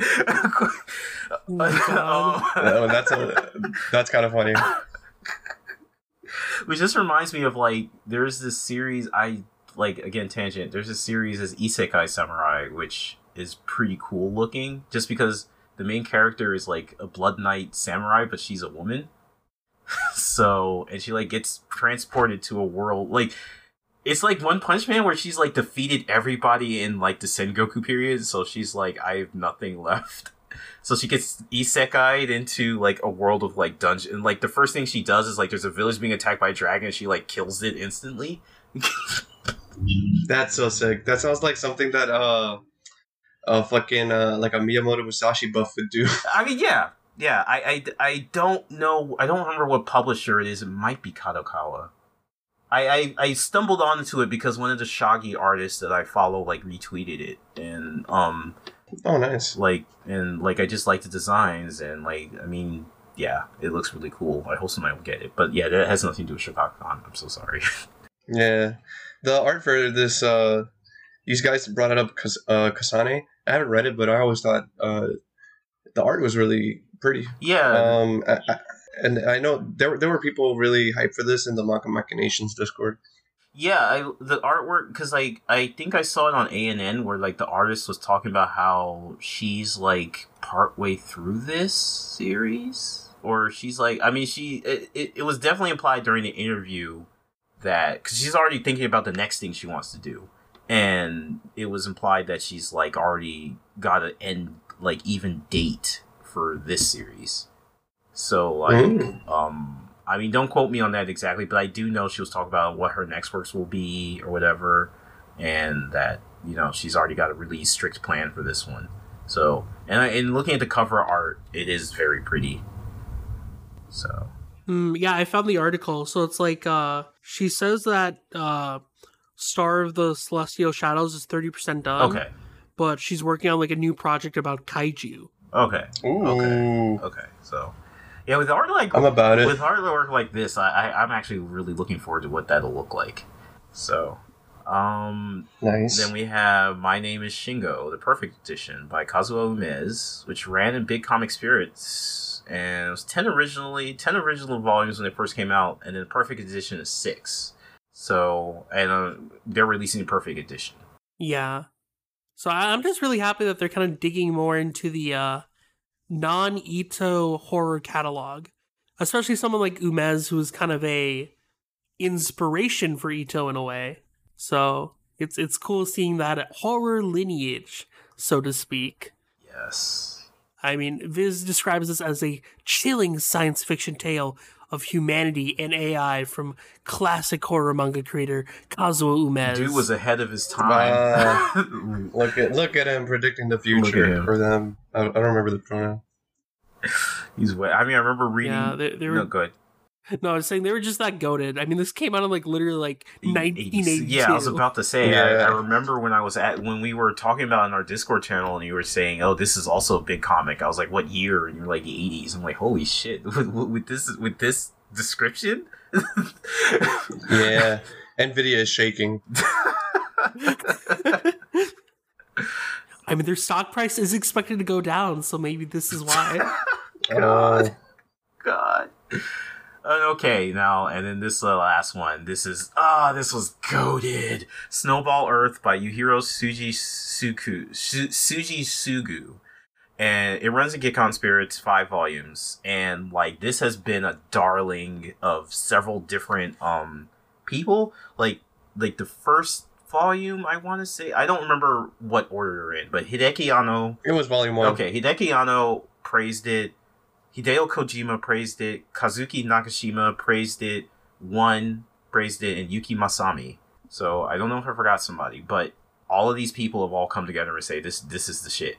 That's kind of funny. Which just reminds me of, like, there's this series again, tangent. There's this series as Isekai Samurai, which is pretty cool looking, just because the main character is like a Blood Knight samurai, but she's a woman. So, and she like gets transported to a world, like, it's like One Punch Man where she's like defeated everybody in like the Sengoku period, so she's like, I have nothing left. So she gets isekai'd into like a world of like dungeon. And like the first thing she does is like there's a village being attacked by a dragon, and she like kills it instantly. That's so sick. That sounds like something that fucking like a Miyamoto Musashi buff would do. I mean, yeah. I don't know. I don't remember what publisher it is. It might be Kadokawa. I stumbled onto it because one of the Shaggy artists that I follow like retweeted it, and Oh, nice. like I just like the designs, and like I mean, yeah, it looks really cool. I hope somebody will get it, but yeah, that has nothing to do with Shogakukan. I'm so sorry. Yeah, the art for this these guys brought it up Kasane. I haven't read it, but I always thought the art was really pretty. Yeah, And I know there were people really hyped for this in the Maka Machinations Discord. yeah. The artwork, because like I think I saw it on ANN where like the artist was talking about how she's like partway through this series, or she's like, I mean, it was definitely implied during the interview that because she's already thinking about the next thing she wants to do, and it was implied that she's like already got an end like even date for this series. So like I mean, don't quote me on that exactly, but I do know she was talking about what her next works will be or whatever, and that, you know, she's already got a really strict plan for this one. So and looking at the cover art, it is very pretty. So Yeah, I found the article. So it's like she says that Star of the Celestial Shadows is 30% done. okay. But she's working on like a new project about kaiju. Okay. Ooh. Okay. So yeah, with art like I'm about it. with artwork like this, I'm actually really looking forward to what that'll look like. So Nice. then we have My Name is Shingo, the Perfect Edition by Kazuo Umez, which ran in Big Comic Spirits, and it was 10 original volumes when it first came out, and then the Perfect Edition is 6. So, and they're releasing the Perfect Edition. Yeah. So I'm just really happy that they're kind of digging more into the non-Ito horror catalog, especially someone like Umez, who is kind of a inspiration for Ito in a way. So it's cool seeing that horror lineage, so to speak. Yes. I mean, Viz describes this as a chilling science fiction tale of humanity and AI from classic horror manga creator Kazuo Umez. Dude was ahead of his time. Look at him predicting the Look at future him. for them. I don't remember the pronoun. He's way. I mean, I remember reading. Yeah, they were. No, good. No, I was saying they were just that goated. I mean, this came out in like literally like 1982. Yeah, I was about to say. Yeah. I remember when we were talking about it in our Discord channel, and you were saying, "Oh, this is also a big comic." I was like, "What year?" And you're like, "The '80s." I'm like, "Holy shit!" with this description. Yeah, Nvidia is shaking. I mean, their stock price is expected to go down, so maybe this is why. Oh, God. Okay, now, and then this last one. This was goated. Snowball Earth by Yuhiro Suji Sugu. And it runs in Gekon Spirits, 5 volumes. And, like, this has been a darling of several different, people. Like the first volume, I want to say. I don't remember what order they're in, but Hideki Anno. it was volume 1. Okay, Hideki Anno praised it. Hideo Kojima praised it. Kazuki Nakashima praised it. One praised it, and Yuki Masami. So I don't know if I forgot somebody, but all of these people have all come together and say this is the shit.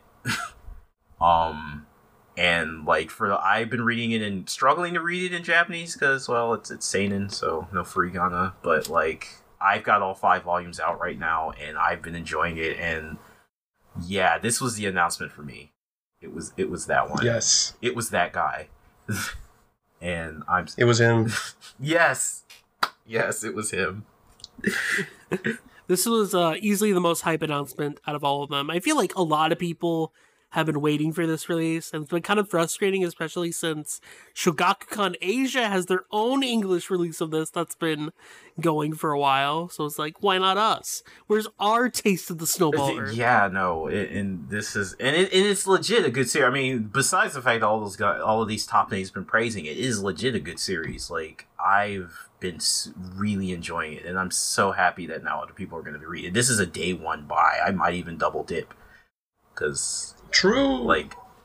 And like I've been reading it and struggling to read it in Japanese because, well, it's seinen, so no furigana. But like I've got all 5 volumes out right now, and I've been enjoying it. And yeah, this was the announcement for me. It was that one. Yes, It was that guy. And it was him. Yes, it was him. This was easily the most hype announcement out of all of them. I feel like a lot of people have been waiting for this release, and it's been kind of frustrating, especially since Shogakukan Asia has their own English release of this that's been going for a while. So it's like, why not us? Where's our taste of the Snowball Earth? Yeah, no, and it's legit a good series. I mean, besides the fact that all of these top names have been praising it, it is legit a good series. Like I've been really enjoying it, and I'm so happy that now other people are going to be reading it. This is a day one buy. I might even double dip because True. like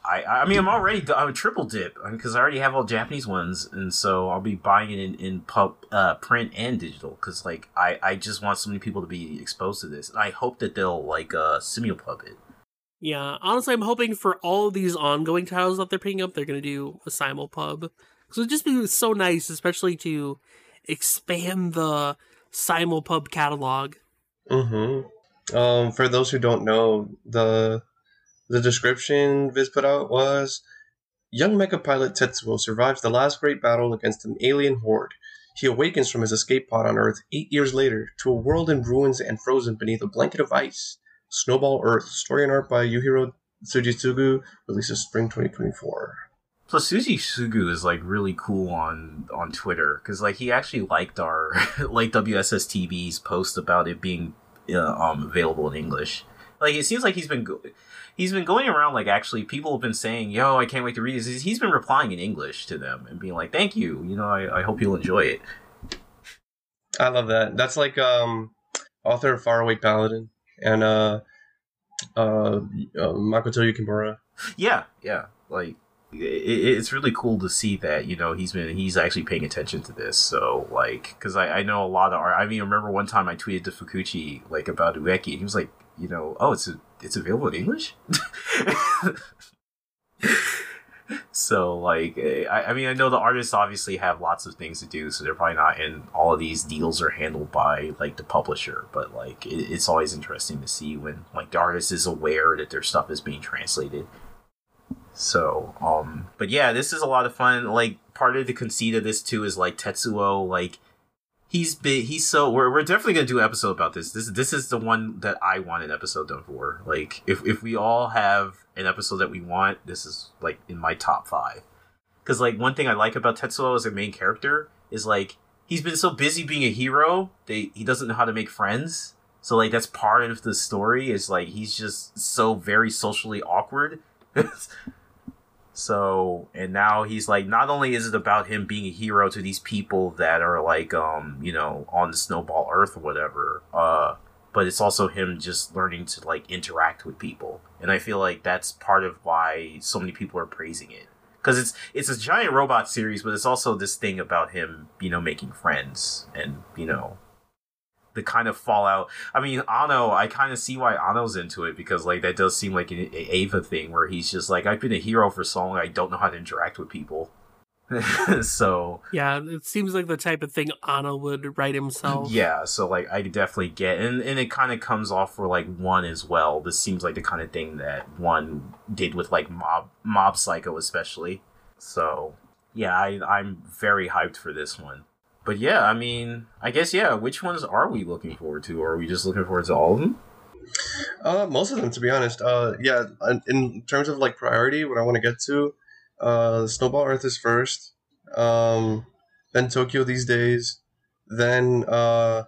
I mean, I'm a triple dip because I already have all Japanese ones, and so I'll be buying it in print and digital because like I just want so many people to be exposed to this, and I hope that they'll like Simulpub it. Yeah, honestly, I'm hoping for all of these ongoing titles that they're picking up, they're going to do a Simulpub. Because it would just be so nice, especially to expand the Simulpub catalog. Mm-hmm. For those who don't know, the description Viz put out was, young mecha pilot Tetsuo survives the last great battle against an alien horde. He awakens from his escape pod on Earth 8 years later to a world in ruins and frozen beneath a blanket of ice. Snowball Earth, story and art by Yuhiro Tsujitsugu, releases spring 2024. So Tsujitsugu is like really cool on Twitter because like he actually liked our like WSSTV's post about it being available in English. Like it seems like he's been going around like actually people have been saying, "Yo, I can't wait to read this." He's been replying in English to them and being like, "Thank you, I hope you'll enjoy it." I love that. That's like author of Faraway Paladin and Makoto Yukimura. Yeah, like it's really cool to see that he's actually paying attention to this. So like, because I know a lot of art. I mean, I remember one time I tweeted to Fukuchi like about Ueki, and he was like, "Oh, it's available in English." So like, I mean, I know the artists obviously have lots of things to do, so they're probably not in all of these deals are handled by like the publisher. But like, it's always interesting to see when like the artist is aware that their stuff is being translated. So, but yeah, this is a lot of fun. Like, part of the conceit of this too is like Tetsuo, like he's so we're definitely gonna do an episode about this. This is the one that I want an episode done for. Like, if we all have an episode that we want, this is like in my top 5. Because like one thing I like about Tetsuo as a main character is like he's been so busy being a hero that he doesn't know how to make friends. So like that's part of the story is like he's just so very socially awkward. So, and now he's like, not only is it about him being a hero to these people that are like, on the Snowball Earth or whatever, but it's also him just learning to like interact with people. And I feel like that's part of why so many people are praising it. Because it's a giant robot series, but it's also this thing about him, making friends and, the kind of fallout. I mean, Ano, I kind of see why Ano's into it because like that does seem like an Ava thing where he's just like, I've been a hero for so long, I don't know how to interact with people. So yeah, it seems like the type of thing Ano would write himself. Yeah, so like I definitely get, and it kind of comes off for like One as well. This seems like the kind of thing that One did with like Mob Psycho especially. So yeah, I'm very hyped for this one. But yeah, I mean, I guess, yeah, which ones are we looking forward to? Or are we just looking forward to all of them? Most of them, to be honest. Yeah, in terms of like priority, what I want to get to, Snowball Earth is first, then Tokyo These Days, then I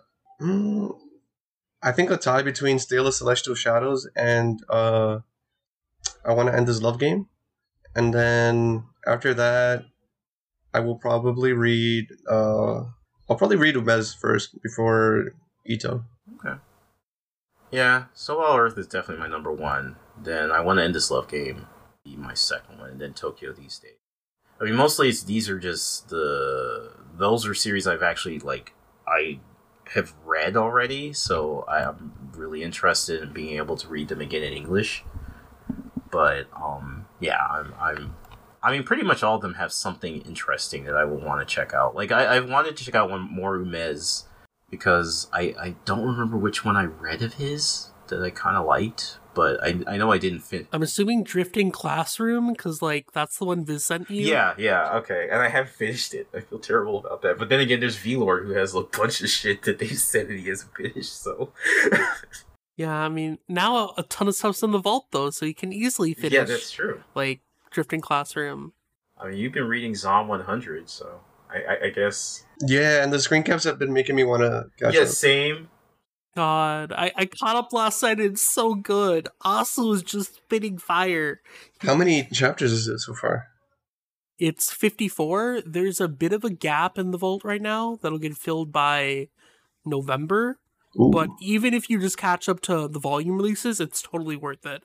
think a tie between Stale of Celestial Shadows and I Want to End This Love Game. And then after that, I will probably read. I'll probably read Umez first before Ito. Okay. Yeah, Snowball Earth is definitely my number 1. Then I Want to End This Love Game, be my second one, and then Tokyo These Days. I mean, mostly these are just those are series I've actually I have read already, so I'm really interested in being able to read them again in English. But yeah, I mean, pretty much all of them have something interesting that I will want to check out. Like, I wanted to check out one more Umez, because I don't remember which one I read of his that I kind of liked, but I know I didn't fit. I'm assuming Drifting Classroom, because, like, that's the one Viz sent you. Yeah, okay. And I haven't finished it. I feel terrible about that. But then again, there's V-Lord, who has a bunch of shit that they said that he hasn't finished, so... Yeah, I mean, now a ton of stuff's in the vault, though, so you can easily finish. Yeah, that's true. Like, Drifting Classroom. I mean, you've been reading Zom 100, so I guess. Yeah, and the screen caps have been making me want to catch up. Yeah, same. God, I caught up last night, and it's so good. Asu is just spitting fire. How many chapters is it so far? It's 54. There's a bit of a gap in the vault right now that'll get filled by November. Ooh. But even if you just catch up to the volume releases, it's totally worth it.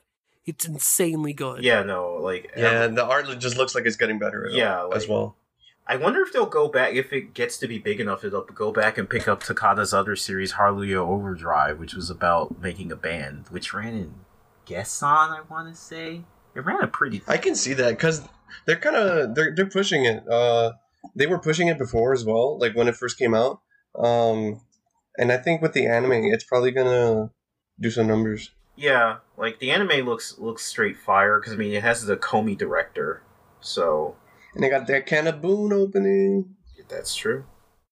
it's insanely good. Yeah, no, like Yeah, the art just looks like it's getting better. As well. I wonder if they'll go back, if it gets to be big enough, they'll go back and pick up Takada's other series, Hallelujah Overdrive, which was about making a band, which ran in Gessan, I want to say. It ran a pretty... I can see that, because they're pushing it. They were pushing it before as well, like when it first came out. And I think with the anime, it's probably gonna do some numbers. Yeah, like the anime looks straight fire, because I mean, it has the Komi director, so... And they got that kind of Boon opening. That's true.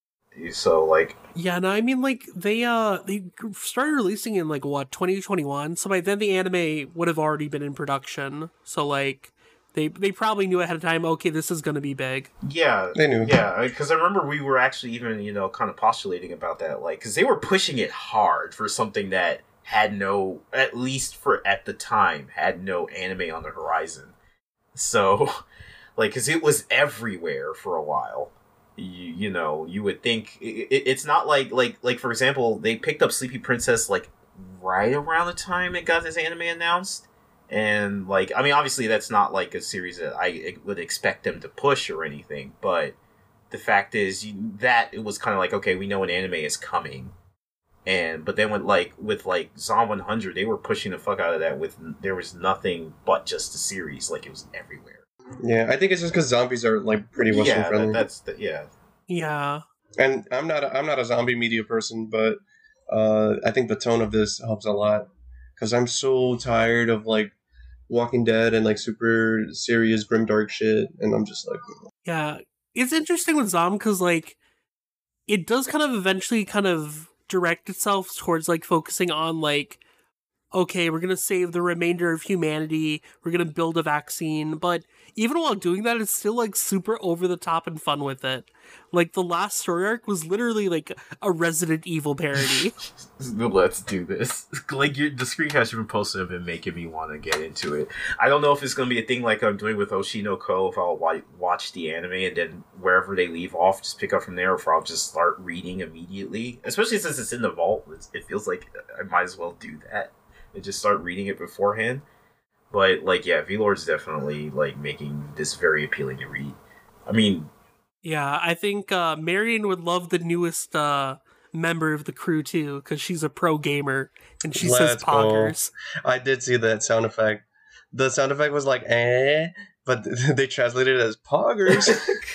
So, like... Yeah, no, I mean, like, they started releasing in, like, 2021? So by then the anime would have already been in production. So, like, they probably knew ahead of time, okay, this is going to be big. Yeah. They knew. Yeah, because I remember we were actually even, kind of postulating about that, like, because they were pushing it hard for something that had no, at least at the time, had no anime on the horizon. So... Like, because it was everywhere for a while. You would think... It's not like, for example, they picked up Sleepy Princess, like, right around the time it got this anime announced. And, like, I mean, obviously that's not, like, a series that I would expect them to push or anything. But the fact is that it was kind of like, okay, we know an anime is coming. But then with Zom 100, they were pushing the fuck out of that there was nothing but just the series. Like, it was everywhere. Yeah, I think it's just because zombies are like pretty Western friendly. Yeah. And I'm not a zombie media person, but I think the tone of this helps a lot because I'm so tired of like Walking Dead and like super serious grimdark shit, and I'm just like, yeah, it's interesting with Zom because like it does kind of eventually kind of direct itself towards like focusing on like, okay, we're going to save the remainder of humanity, we're going to build a vaccine, but even while doing that, it's still, like, super over-the-top and fun with it. Like, the last story arc was literally, like, a Resident Evil parody. Let's do this. Like, the screencasts you've been posting have been making me want to get into it. I don't know if it's going to be a thing like I'm doing with Oshinoko, if I'll watch the anime and then wherever they leave off, just pick up from there, or if I'll just start reading immediately. Especially since it's in the vault, it feels like I might as well do that. And just start reading it beforehand. But, like, yeah, V-Lord's definitely, like, making this very appealing to read. I mean... Yeah, I think Marion would love the newest member of the crew, too, because she's a pro gamer, and she says poggers. Go. I did see that sound effect. The sound effect was like, but they translated it as poggers.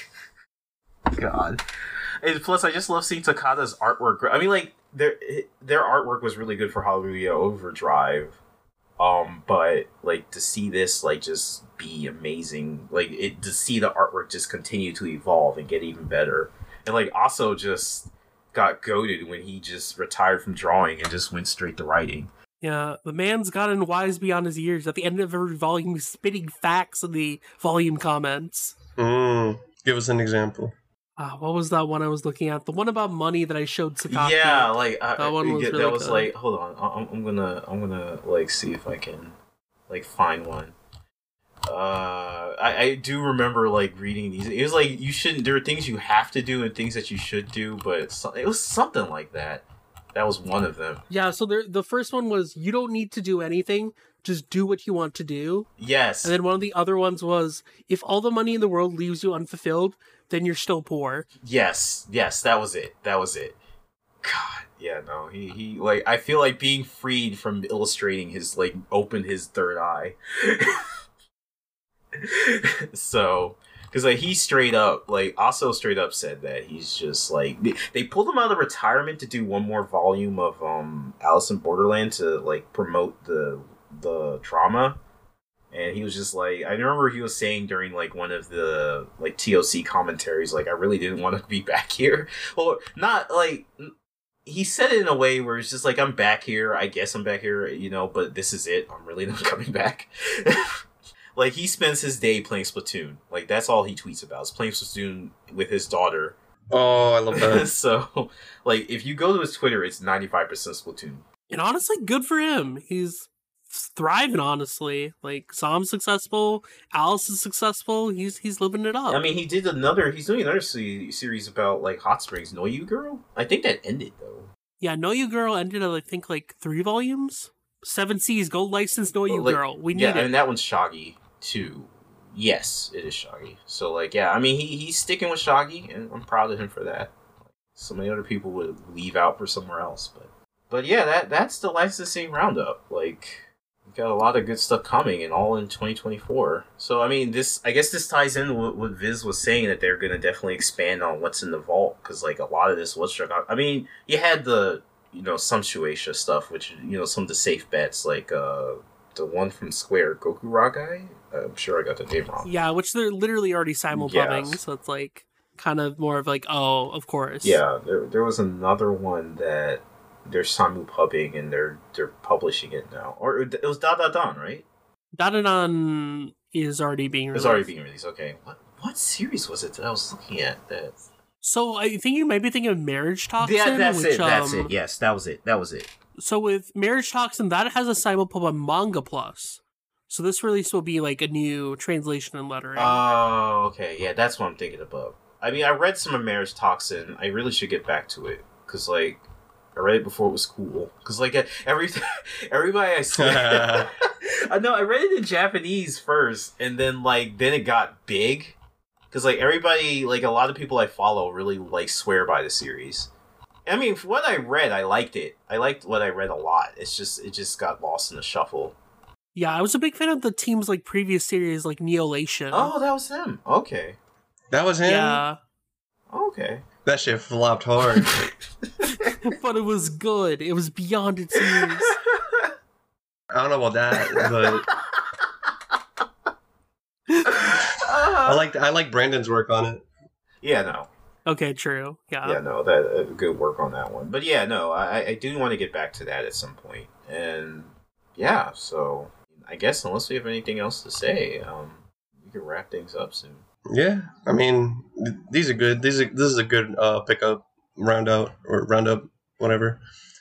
God. And plus, I just love seeing Takada's artwork. I mean, like, their artwork was really good for Hallelujah Overdrive. But like to see this like just be amazing, like to see the artwork just continue to evolve and get even better, and like also just got goated when he just retired from drawing and just went straight to writing. Yeah, the man's gotten wise beyond his years. At the end of every volume, he's spitting facts in the volume comments. Give us an example. What was that one I was looking at? The one about money that I showed Sakaki. Yeah, like that one was really good. Like, hold on, I'm gonna like see if I can like find one. I do remember like reading these. It was like you shouldn't. There are things you have to do and things that you should do, but it was something like that. That was one of them. Yeah. So the first one was you don't need to do anything. Just do what you want to do. Yes. And then one of the other ones was if all the money in the world leaves you unfulfilled, then you're still poor. Yes, that was it. God, yeah, no, he like I feel like being freed from illustrating his like opened his third eye. So, because like he straight up said that he's just like they pulled him out of retirement to do one more volume of Alice in Borderland to like promote the drama. And he was just like, I remember he was saying during like one of the like TOC commentaries, like I really didn't want to be back here. Well, not like he said it in a way where it's just like I'm back here. I guess I'm back here, but this is it. I'm really not coming back. Like he spends his day playing Splatoon. Like that's all he tweets about is playing Splatoon with his daughter. Oh, I love that. So, like if you go to his Twitter, it's 95% Splatoon. And honestly, good for him. He's thriving, honestly. Like Zom's successful, Alice is successful. He's living it up. I mean, he's doing another series about like Hot Springs. Know You Girl? I think that ended though. Yeah, Know You Girl ended at I think like 3 volumes. Seven Seas, go license know you, Like, girl. We need yeah, it. and that one's Shaggy too. Yes, it is Shaggy. So like, yeah, I mean, he's sticking with Shaggy, and I'm proud of him for that. So many other people would leave out for somewhere else, but yeah, that's the licensing roundup. Like, we got a lot of good stuff coming, and all in 2024. So I mean, I guess this ties in with what Viz was saying, that they're gonna definitely expand on what's in the vault, because like a lot of this was struck out. I mean, you had the some Shueisha stuff, which some of the safe bets, like the one from Square, Goku Ragai. I'm sure I got the name wrong. Yeah, which they're literally already simulpubbing, so it's like kind of more of like, oh, of course. Yeah, there was another one that they're simulpubbing and they're publishing it now, or it was Da-Da-Dan, right? Da-Da-Dan is already being released. It's already being released. Okay, what series was it that I was looking at that? So I think you might be thinking of Marriage Toxin. Yeah, that's it. Yes, that was it. So with Marriage Toxin, that has a simulpub on Manga Plus. So this release will be like a new translation and lettering. Oh, okay. Yeah, that's what I'm thinking about. I mean, I read some of Marriage Toxin. I really should get back to it, because like I read it before it was cool. Because like everybody I swear, I know I read it in Japanese first, and then it got big. Because like everybody, like a lot of people I follow really like swear by the series. I mean, for what I read, I liked it. I liked what I read a lot. It just got lost in the shuffle. Yeah, I was a big fan of the team's like previous series, like Neolation. Oh, that was him. Okay. That was him? Yeah. Okay. That shit flopped hard. But it was good. It was beyond its years. I don't know about that, but I like Brandon's work on it. Yeah, no. Okay, true. Yeah. Yeah, no, that good work on that one. But yeah, no, I do want to get back to that at some point. And yeah, so I guess unless we have anything else to say, we can wrap things up soon. Yeah, I mean, these are good. This is a good pickup, roundup, whatever.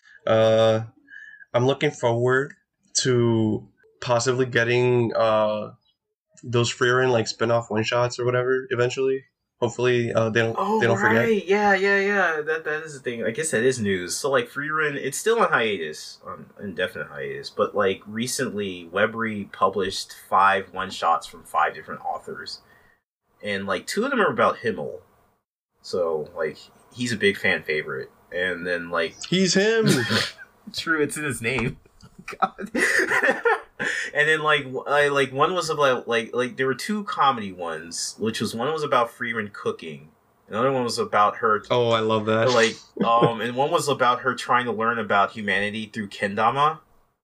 I'm looking forward to possibly getting those Frieren like spin-off one-shots or whatever eventually. Hopefully they don't forget. Yeah. That is the thing. I guess that is news. So like Frieren, it's still on hiatus, on indefinite hiatus. But like recently, Webry published 5 one-shots from 5 different authors, and like 2 of them are about Himmel. So like he's a big fan favorite, and then like he's him. True, it's in his name. God. And then like one was about like there were 2 comedy ones, which was one was about Frieren cooking, another one was about her. Oh, I love that. Like and one was about her trying to learn about humanity through kendama.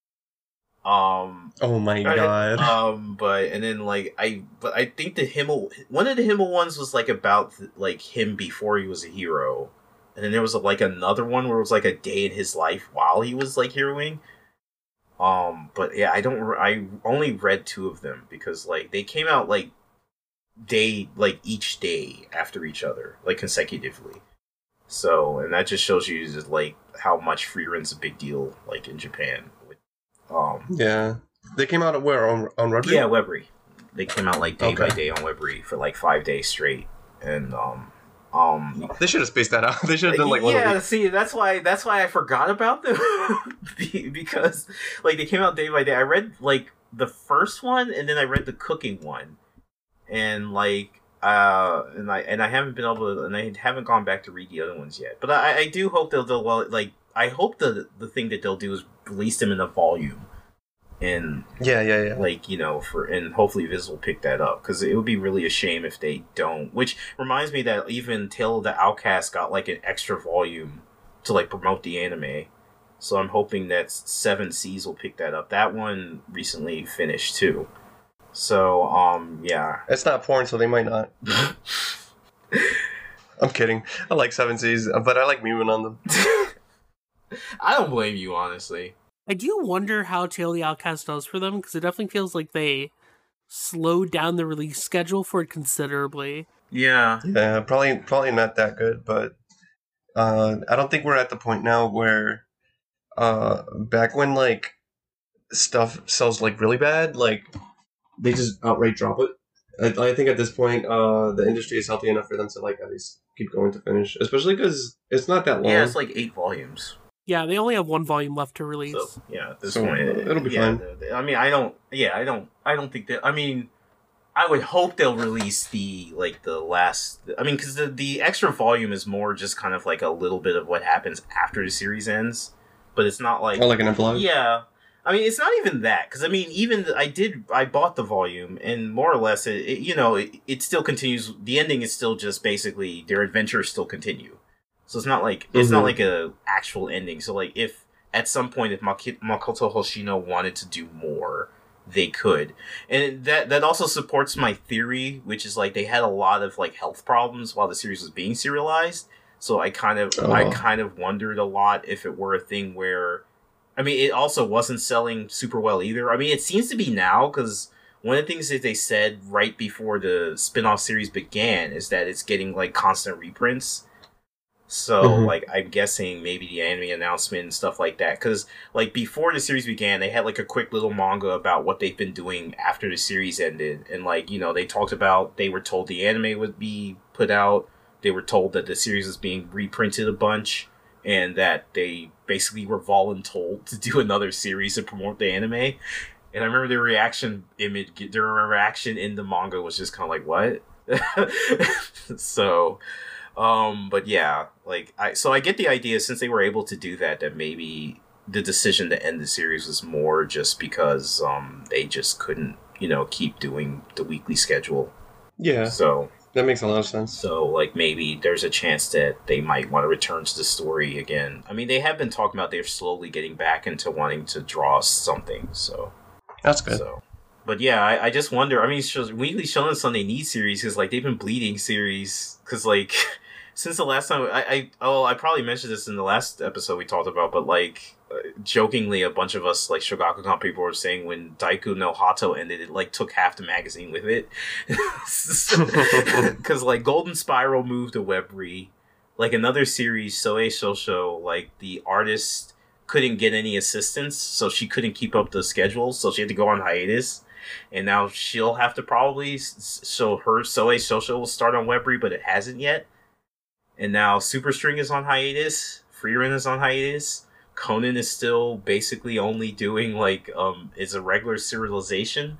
Oh my god. But I think the Himmel, one of the Himmel ones was like about like him before he was a hero, and then there was like another one where it was like a day in his life while he was like heroing. But yeah, I only read 2 of them because like they came out like each day after each other, like consecutively. So, and that just shows you just like how much Frieren's a big deal like in Japan. Yeah, they came out at where on Webry? Yeah, Webry. They came out like day by day on Webry for like 5 days straight, and they should have spaced that out. They should have done like one a week. See, that's why I forgot about them because like they came out day by day. I read like the first one, and then I read the cooking one, and like and I haven't been able to, and I haven't gone back to read the other ones yet. But I do hope they'll like I hope the thing that they'll do is release them in a volume. And yeah, like and hopefully Viz will pick that up, because it would be really a shame if they don't. Which reminds me that even Tale of the Outcast got like an extra volume to like promote the anime, so I'm hoping that Seven Seas will pick that up. That one recently finished too, so yeah. It's not porn, so they might not. I'm kidding. I like Seven Seas, but I like Mewing on them. I don't blame you, honestly. I do wonder how Tale of the Outcast does for them, because it definitely feels like they slowed down the release schedule for it considerably. Yeah, probably not that good, but I don't think we're at the point now where back when like stuff sells like really bad, like they just outright drop it. I think at this point the industry is healthy enough for them to like at least keep going to finish, especially because it's not that long. Yeah, it's like 8 volumes. Yeah, they only have one volume left to release. So yeah, at this So, point, it'll be fine. I mean, I don't think that. I mean, I would hope they'll release the last. I mean, because the extra volume is more just kind of like a little bit of what happens after the series ends, but it's not like like an epilogue. Yeah, I mean, it's not even that, because I mean, I bought the volume, and more or less, it still continues. The ending is still just basically their adventures still continue. So it's not like a actual ending. So like if at some point if Makoto Hoshino wanted to do more, they could, and that also supports my theory, which is like they had a lot of like health problems while the series was being serialized. So I kind of wondered a lot if it were a thing where. I mean, it also wasn't selling super well either. I mean, it seems to be now, because one of the things that they said right before the spin-off series began is that it's getting, like, constant reprints. So, like, I'm guessing maybe the anime announcement and stuff like that. Because, like, before the series began, they had, like, a quick little manga about what they've been doing after the series ended. And, like, they talked about, they were told the anime would be put out. They were told that the series was being reprinted a bunch. And that they basically were voluntold to do another series to promote the anime. And I remember their reaction in the manga was just kind of like, what? So, but yeah, like, I get the idea, since they were able to do that maybe the decision to end the series was more just because, they just couldn't, keep doing the weekly schedule. Yeah. So. That makes a lot of sense. So, like, maybe there's a chance that they might want to return to the story again. I mean, they have been talking about they're slowly getting back into wanting to draw something, so... That's good. So, but yeah, I just wonder, I mean, Weekly Shonen Sunday needs series, because, like, they've been bleeding series, because, like, since the last time... I probably mentioned this in the last episode we talked about, but, like, jokingly, a bunch of us, like, Shogakukan people were saying when Daiku no Hato ended, it, like, took half the magazine with it. Because, like, Golden Spiral moved to Webry. Like, another series, Soei Shosho, like, the artist couldn't get any assistance, so she couldn't keep up the schedule, so she had to go on hiatus. And now she'll have to probably... So her Soei Shosho will start on Webry, but it hasn't yet. And now Superstring is on hiatus. Frieren is on hiatus. Conan is still basically only doing, like, is a regular serialization.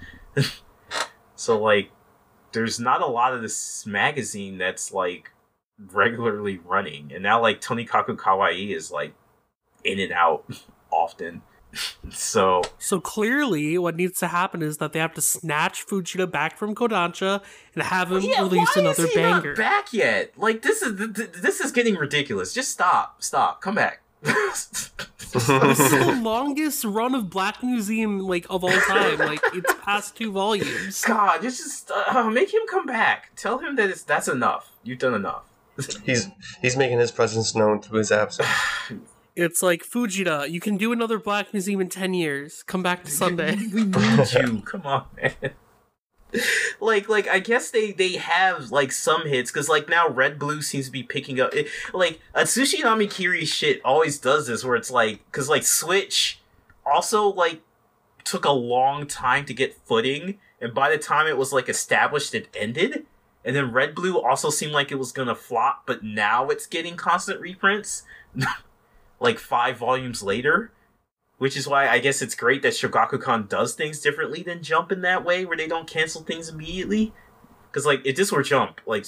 So, like, there's not a lot of this magazine that's, like, regularly running. And now, like, Tonikaku Kawaii is, like, in and out often. So clearly what needs to happen is that they have to snatch Fujita back from Kodansha and have him release another banger. Not back yet? Like, this is getting ridiculous. Just stop, come back. This is the longest run of Black Museum, like, of all time. Like, it's past 2 volumes. God, just make him come back. Tell him that that's enough. You've done enough. He's making his presence known through his absence. It's like, Fujita, you can do another Black Museum in 10 years. Come back to Sunday. We need you. Come on, man. Like I guess they have, like, some hits, because, like, now Red Blue seems to be picking up. Like, Atsushi Namikiri shit always does this, where it's like, because, like, Switch also, like, took a long time to get footing, and by the time it was, like, established, it ended. And then Red Blue also seemed like it was gonna flop, but now it's getting constant reprints, like 5 volumes later. Which is why I guess it's great that Shogakukan does things differently than Jump in that way, where they don't cancel things immediately. Because, like, if this were Jump, like,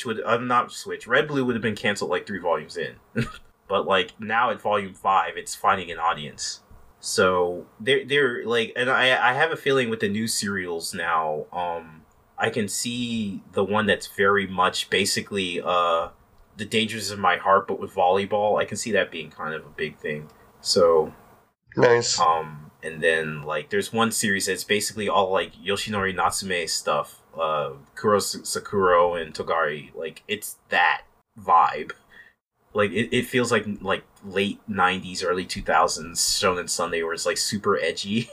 Red Blue would have been canceled, like, 3 volumes in. But, like, now at volume 5, it's finding an audience. So, they're like, and I have a feeling with the new serials now, I can see the one that's very much basically, The Dangers of My Heart, but with volleyball. I can see that being kind of a big thing. So... Nice. And then, like, there's one series that's basically all, like, Yoshinori Natsume stuff, Kuro Sakuro and Togari. Like, it's that vibe. Like, it feels like late 90s, early 2000s Shonen Sunday, where it's, like, super edgy.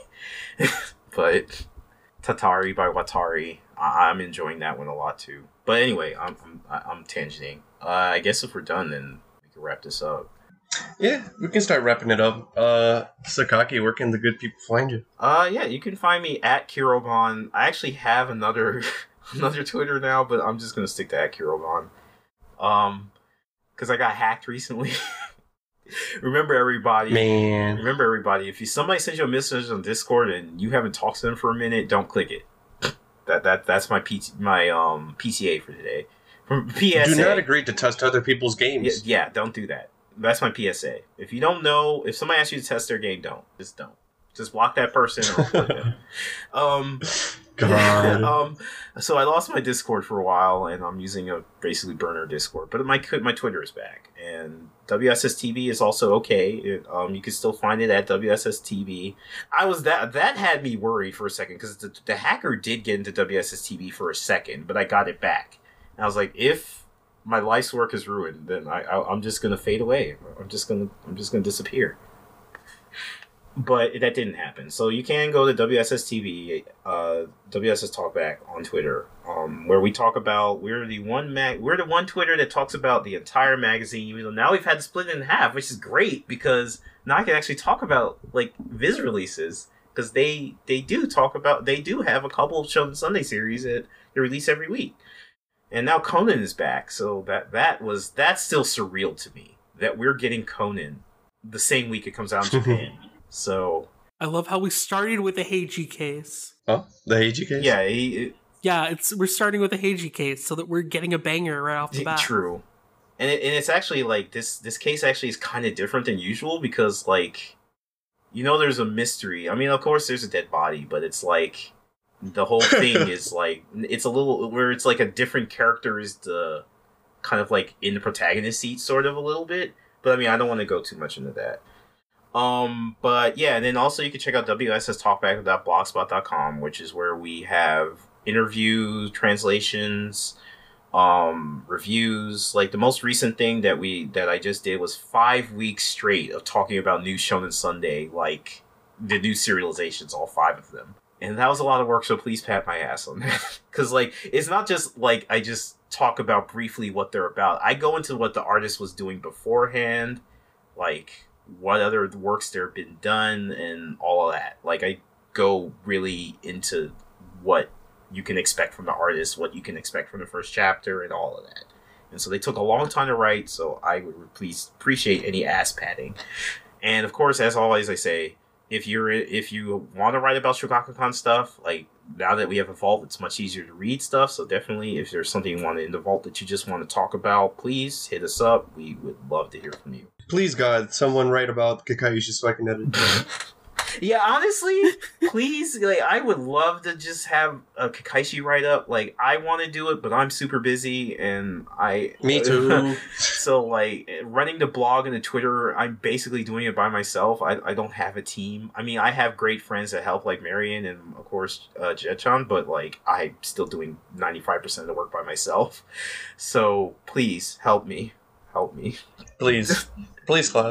But Tatari by Watari, I'm enjoying that one a lot too. But anyway, I'm tangenting. I guess if we're done, then we can wrap this up. Yeah, we can start wrapping it up. Sakaki, where can the good people find you? Yeah, you can find me at Kirobon. I actually have another Twitter now, but I'm just gonna stick to at Kirobon. Because I got hacked recently. Remember, everybody. Man. Remember, everybody. If somebody sends you a message on Discord and you haven't talked to them for a minute, don't click it. That's my PTA for today. From PSA. Do not agree to test other people's games. Yeah, don't do that. That's my PSA. If you don't know, if somebody asks you to test their game, don't. Just don't. Just block that person or click them. God. So I lost my Discord for a while, and I'm using a basically burner Discord. But my Twitter is back, and WSSTV is also okay. You can still find it at WSSTV. That had me worried for a second because the hacker did get into WSSTV for a second, but I got it back. And I was like, if my life's work is ruined, then I'm just gonna fade away. I'm just gonna disappear. But that didn't happen. So you can go to WSS TV, WSS Talkback on Twitter, where we talk about we're the one Twitter that talks about the entire magazine. Even though now we've had to split it in half, which is great because now I can actually talk about like Viz releases because they do have a couple of Shonen Sunday series that they release every week, and now Conan is back. So that's still surreal to me that we're getting Conan the same week it comes out in Japan. So I love how we started with the Heiji case. Oh, the Heiji case? Yeah, we're starting with the Heiji case so that we're getting a banger right off the bat. True. And it's actually like this case actually is kind of different than usual because like there's a mystery. I mean, of course there's a dead body, but it's like the whole thing is like it's a little where it's like a different character is the kind of like in the protagonist seat sort of a little bit. But I mean, I don't want to go too much into that. But yeah, and then also you can check out WSSTalkback.blogspot.com, which is where we have interviews, translations, reviews. Like the most recent thing that I just did was 5 weeks straight of talking about New Shonen Sunday, like the new serializations, all 5 of them. And that was a lot of work, so please pat my ass on that. Because like it's not just like I just talk about briefly what they're about. I go into what the artist was doing beforehand, like what other works there have been done and all of that. Like I go really into what you can expect from the artist, what you can expect from the first chapter and all of that. And so they took a long time to write, so I would please appreciate any ass patting. And of course, as always, I say, if you want to write about Shogakukan stuff, like now that we have a vault, it's much easier to read stuff. So definitely, if there's something you want in the vault that you just want to talk about, please hit us up. We would love to hear from you. Please, God, someone write about Kakaishi so I can edit. Yeah, honestly, please, like, I would love to just have a Kakaishi write-up. Like, I want to do it, but I'm super busy, and Me too. So, like, running the blog and the Twitter, I'm basically doing it by myself. I don't have a team. I mean, I have great friends that help, like Marion and, of course, Jetchan, but, like, I'm still doing 95% of the work by myself. So, please, help me. Help me. Please, Cloud.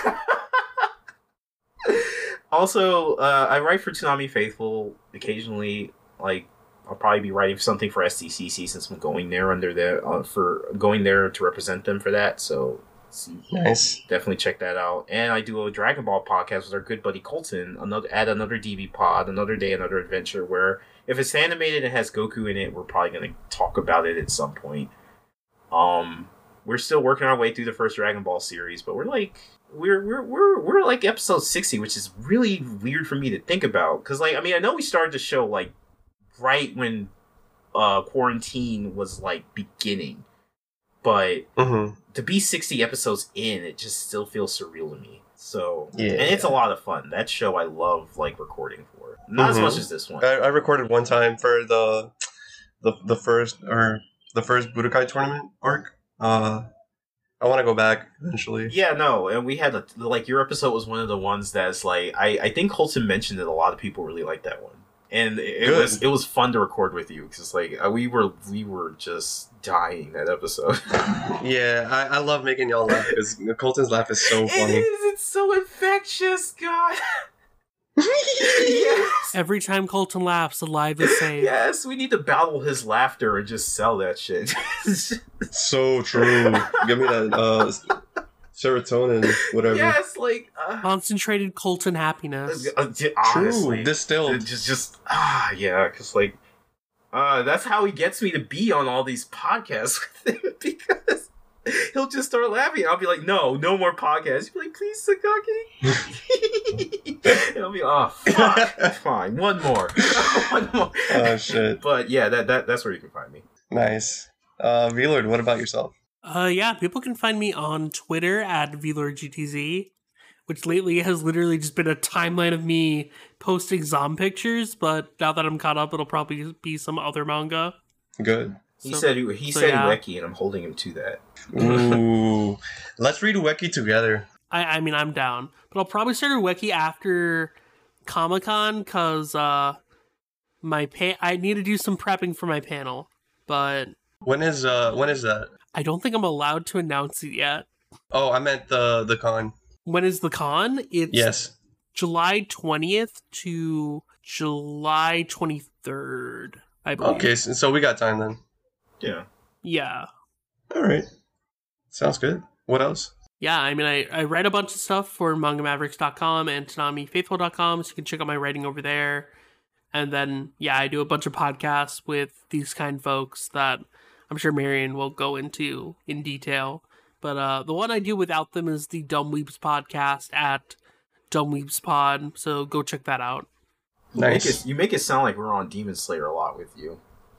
Also, I write for Toonami Faithful occasionally. Like, I'll probably be writing something for SDCC since I'm going there to represent them for that. So, nice. Definitely check that out. And I do a Dragon Ball podcast with our good buddy Colton. Another DB pod, another day, another adventure. Where if it's animated and has Goku in it, we're probably going to talk about it at some point. We're still working our way through the first Dragon Ball series, but we're like episode 60, which is really weird for me to think about. Because, like, I mean, I know we started the show, like, right when quarantine was, like, beginning. But to be 60 episodes in, it just still feels surreal to me. So, yeah. And it's a lot of fun. That show I love, like, recording for. Not as much as this one. I recorded one time for the first Budokai tournament arc. I want to go back eventually. Yeah, no, and we had your episode was one of the ones that's like I think Colton mentioned that a lot of people really liked that one, and it was fun to record with you because like we were just dying that episode. Yeah, I love making y'all laugh because Colton's laugh is so funny. It's so infectious, God. Yes. Every time Colton laughs, the live is saved. Yes, we need to battle his laughter and just sell that shit. So true. Give me that serotonin, whatever. Yes, like concentrated Colton happiness. Honestly, true, distilled. Yeah, because like that's how he gets me to be on all these podcasts with him because he'll just start laughing. I'll be like, no more podcasts. He'll be like, please, Sakaki. And I'll be, oh, fuck. Fine. One more. One more. Oh, shit. But yeah, that's where you can find me. Nice. V-Lord, what about yourself? Yeah, people can find me on Twitter at VLordGTZ, which lately has literally just been a timeline of me posting Zom pictures, but now that I'm caught up, it'll probably be some other manga. Good. He said Ueki, and I'm holding him to that. Ooh. Let's read Ueki together. I mean, I'm down. But I'll probably start Ueki after Comic-Con, because I need to do some prepping for my panel. But When is that? I don't think I'm allowed to announce it yet. Oh, I meant the con. When is the con? It's Yes. July 20th to July 23rd, I believe. Okay, so we got time then. Yeah. Yeah. All right. Sounds good. What else? Yeah, I mean, I write a bunch of stuff for MangaMavericks.com and TanamiFaithful.com, so you can check out my writing over there. And then, yeah, I do a bunch of podcasts with these kind folks that I'm sure Marion will go into in detail. But the one I do without them is the Dumb Weeps podcast at Dumb Weeps Pod, so go check that out. Nice. You make it sound like we're on Demon Slayer a lot with you.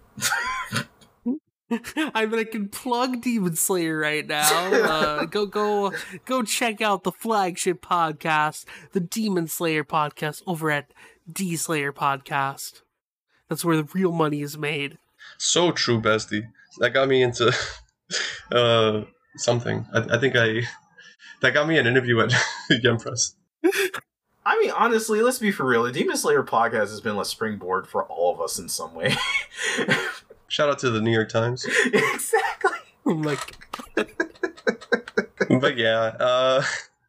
I mean, I can plug Demon Slayer right now. Go check out the flagship podcast, the Demon Slayer podcast, over at D Slayer Podcast. That's where the real money is made. So true, bestie. That got me into something. I think that got me an interview at Yempress. I mean, honestly, let's be for real. The Demon Slayer podcast has been a springboard for all of us in some way. Shout out to the New York Times. Exactly. But yeah,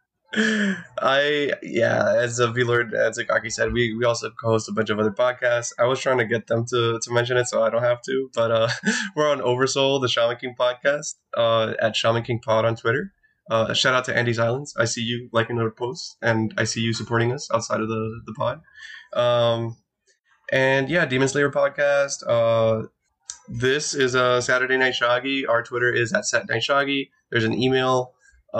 as V-Lord, as Akaki said, we also co-host a bunch of other podcasts. I was trying to get them to mention it so I don't have to, but we're on Oversoul, the Shaman King podcast, at Shaman King Pod on Twitter. Shout out to Andy's Islands. I see you liking our posts, and I see you supporting us outside of the pod. And yeah, Demon Slayer podcast. This is a Saturday Night Shaggy. Our Twitter is at SatNightShaggy. There's an email,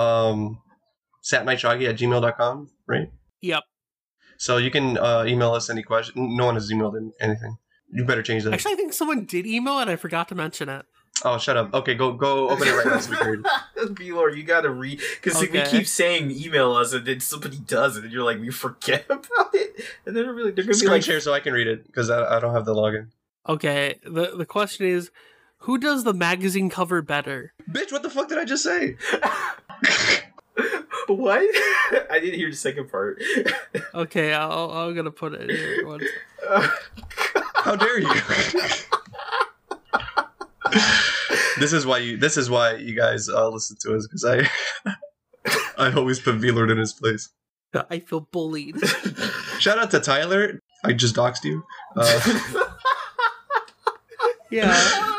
satnightshaggy@gmail.com, right? Yep. So you can email us any question. No one has emailed in anything. You better change that. Actually, I think someone did email it. I forgot to mention it. Oh, shut up. Okay, go open it right now so we can read. V-Lord, you gotta read, because we keep saying email us, and then somebody does it, and you're like, we forget about it, and then they're gonna be Screen like, share so I can read it, because I don't have the login. Okay, the question is, who does the magazine cover better? Bitch, what the fuck did I just say? What? I didn't hear the second part. Okay, I'm gonna put it here. One How dare you? This is why you guys listen to us, because I always put V-Lord in his place. I feel bullied. Shout out to Tyler. I just doxed you. Yeah.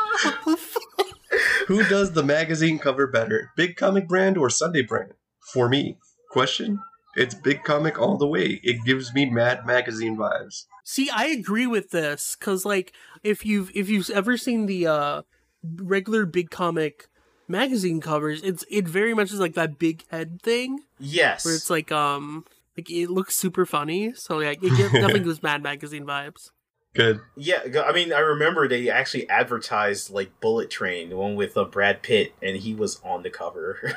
Who does the magazine cover better? Big Comic brand or Sunday brand? For me. Question? It's Big Comic all the way. It gives me Mad Magazine vibes. See, I agree with this, because like if you've ever seen the regular Big Comic magazine covers, it very much is like that big head thing. Yes. Where it's like it looks super funny. So yeah, it definitely gives Mad Magazine vibes. Good. Yeah, I mean, I remember they actually advertised like Bullet Train, the one with Brad Pitt, and he was on the cover.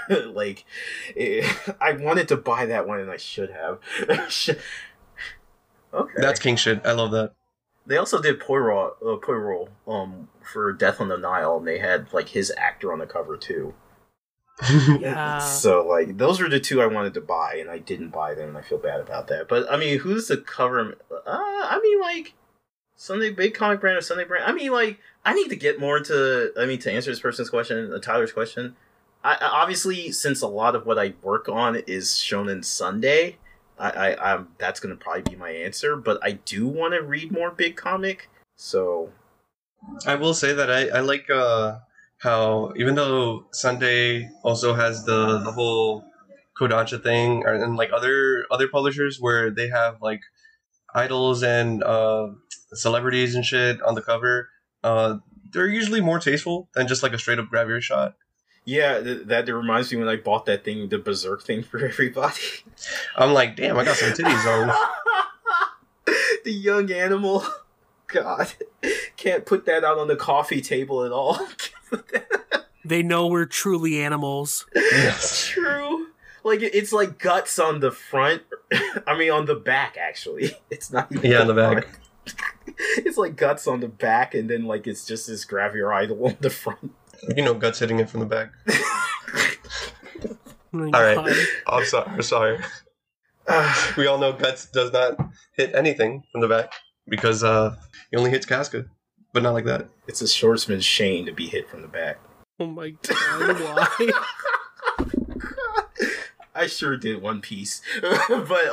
I wanted to buy that one, and I should have. Okay, that's king shit. I love that. They also did Poirot, for Death on the Nile, and they had like his actor on the cover too. Yeah. So like those were the two I wanted to buy, and I didn't buy them, and I feel bad about that. But I mean, who's the cover? I mean, like. Sunday Big Comic brand or Sunday brand. I mean, like, I need to get more into. I mean, to answer this person's question, Tyler's question. I obviously, since a lot of what I work on is Shonen Sunday, I'm that's gonna probably be my answer. But I do want to read more Big Comic. So, I will say that I like how even though Sunday also has the whole Kodansha thing, and like other publishers where they have like idols and celebrities and shit on the cover, they're usually more tasteful than just like a straight up grab your shot. Yeah, that reminds me when I bought that thing, the Berserk thing for everybody. I'm like, damn, I got some titties on. The young animal. God. Can't put that out on the coffee table at all. They know we're truly animals. Yes. True. Like, it's like guts on the front. I mean, on the back, actually. It's not even on the back. It's like guts on the back, and then, like, it's just this gravure idol on the front. You know, guts hitting it from the back. Oh all right. I'm sorry. We all know guts does not hit anything from the back because he only hits Casca, but not like that. It's a swordsman's shame to be hit from the back. Oh my god, why? I sure did One Piece. But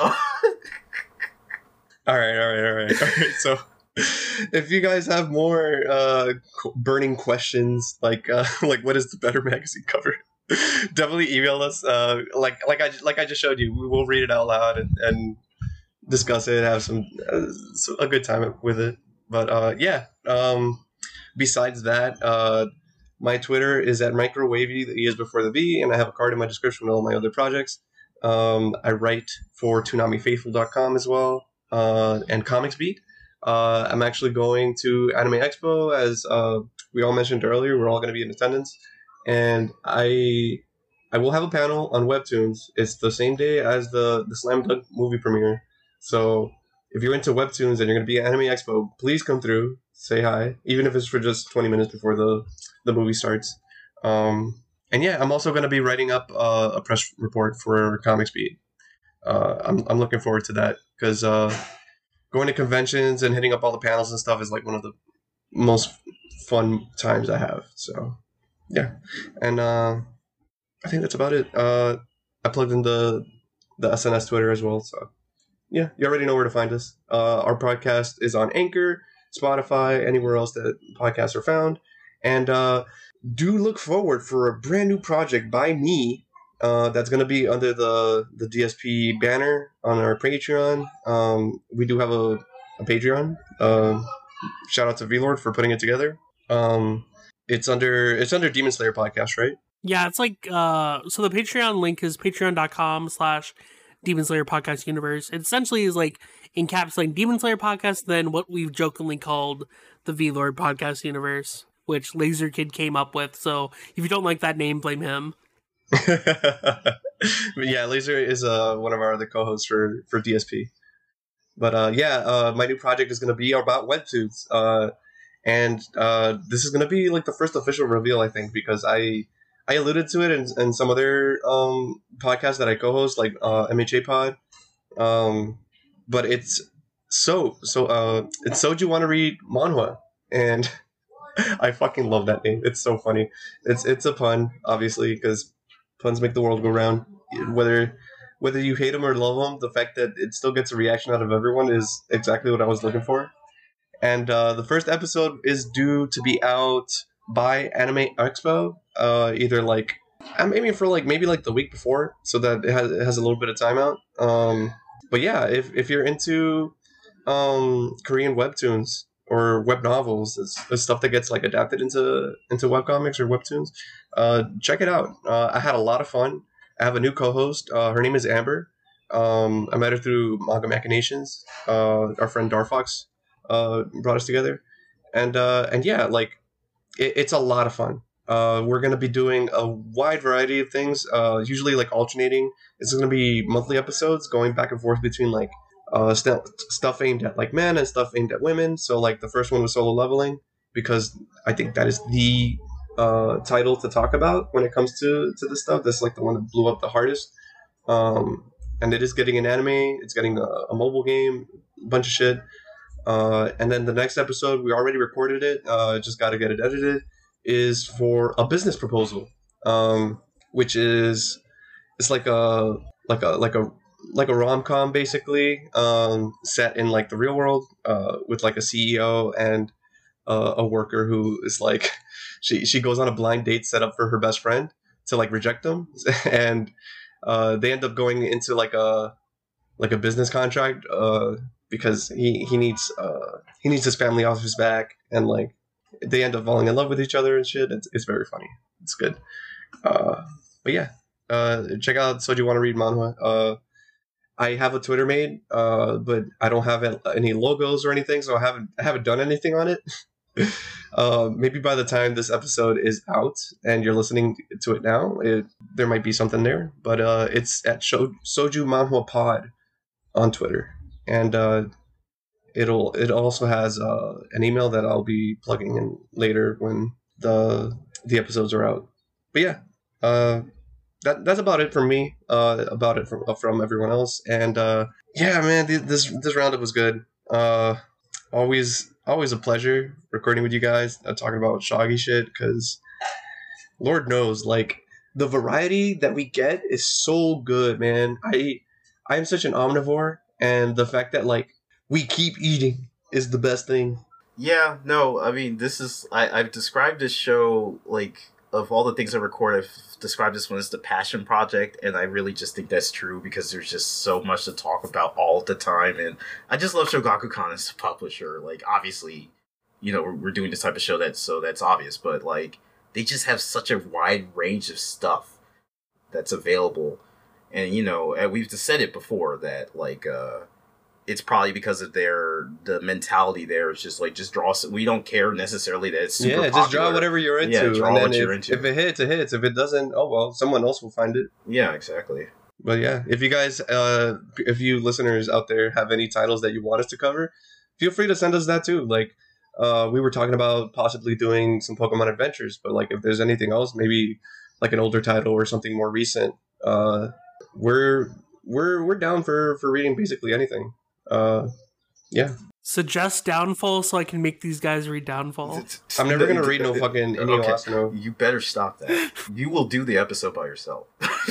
all right. So if you guys have more burning questions, like what is the better magazine cover, definitely email us. Like I just showed you, we will read it out loud and discuss it, have a good time with it. But besides that, my Twitter is at microwavy, the E is before the V, and I have a card in my description with all my other projects. I write for ToonamiFaithful.com as well, and Comics Beat. I'm actually going to Anime Expo, as we all mentioned earlier. We're all going to be in attendance, and I will have a panel on Webtoons. It's the same day as the Slam Dunk movie premiere. So if you're into Webtoons and you're going to be at Anime Expo, please come through, say hi, even if it's for just 20 minutes before the movie starts. And yeah, I'm also going to be writing up a press report for Comics Beat. I'm looking forward to that because going to conventions and hitting up all the panels and stuff is like one of the most fun times I have. So yeah, and I think that's about it. I plugged in the SNS Twitter as well. So yeah, you already know where to find us. Our podcast is on Anchor, Spotify, anywhere else that podcasts are found. And do look forward for a brand new project by me that's going to be under the DSP banner on our Patreon. We do have a Patreon. Shout out to VLord for putting it together. It's under Demon Slayer Podcast, right? Yeah, it's like, so the Patreon link is patreon.com/Demon Slayer Podcast Universe. It essentially is like encapsulating Demon Slayer Podcast, then what we've jokingly called the VLord Podcast Universe, which Laser Kid came up with. So if you don't like that name, blame him. Yeah, Laser is one of our other co-hosts for DSP. But my new project is going to be about Webtoons. And this is going to be like the first official reveal, I think, because I alluded to it in some other podcasts that I co-host, like MHA Pod. But it's Soju Wanna Read Manhwa, and I fucking love that name. It's so funny. It's a pun, obviously, because puns make the world go round. Whether you hate them or love them, the fact that it still gets a reaction out of everyone is exactly what I was looking for. And the first episode is due to be out by Anime Expo, either like I'm aiming for maybe the week before, so that it has a little bit of time out. But yeah, if you're into Korean webtoons or web novels, it's stuff that gets adapted into webcomics or webtoons, check it out. I had a lot of fun. I have a new co-host. Her name is Amber. I met her through Manga Machinations. Our friend Darfox brought us together, and yeah, it's a lot of fun. We're going to be doing a wide variety of things, usually alternating. It's going to be monthly episodes going back and forth between stuff aimed at men and stuff aimed at women. So the first one was Solo Leveling, because I think that is the title to talk about when it comes to this stuff. That's the one that blew up the hardest. And it is getting an anime, it's getting a mobile game, a bunch of shit. And then the next episode, we already recorded it, just got to get it edited, is for a business proposal, which is it's like a rom-com basically, set in the real world, with a CEO and a worker who is she goes on a blind date set up for her best friend to reject him, and they end up going into a business contract, because he needs his family off his back, and they end up falling in love with each other and shit. It's very funny. It's good. But yeah, check out Soju Wanna Read Manhwa. I have a Twitter made, but I don't have any logos or anything, so I haven't done anything on it. Maybe by the time this episode is out and you're listening to it now, there might be something there. But it's at Soju Manhwa Pod on Twitter, and it also has an email that I'll be plugging in later when the episodes are out. But yeah, that's about it from me. About it from everyone else, and yeah, man, this roundup was good. Always a pleasure recording with you guys, talking about Shoggy shit, because Lord knows, like, the variety that we get is so good, man. I am such an omnivore, and the fact that, like, we keep eating is the best thing. Yeah, no, I mean, I've described this show, like, of all the things I record, I've described this one as the passion project, and I really just think that's true because there's just so much to talk about all the time, and I just love Shogakukan as a publisher. Like, obviously, you know, we're doing this type of show, that's obvious, but, like, they just have such a wide range of stuff that's available, and, you know, we've said it before that, like, it's probably because of the mentality there. It's just like, just draw. We don't care necessarily that it's super popular. Just draw whatever you're into. Yeah, draw what you're into. If it hits, it hits. If it doesn't, oh well, someone else will find it. Yeah, exactly. But yeah, if you guys, if you listeners out there have any titles that you want us to cover, feel free to send us that too. Like, we were talking about possibly doing some Pokemon Adventures, but like if there's anything else, maybe like an older title or something more recent, we're down for reading basically anything. Yeah. Suggest Downfall so I can make these guys read Downfall. I'm never gonna read no fucking Inio Asano. You better stop that. You will do the episode by yourself.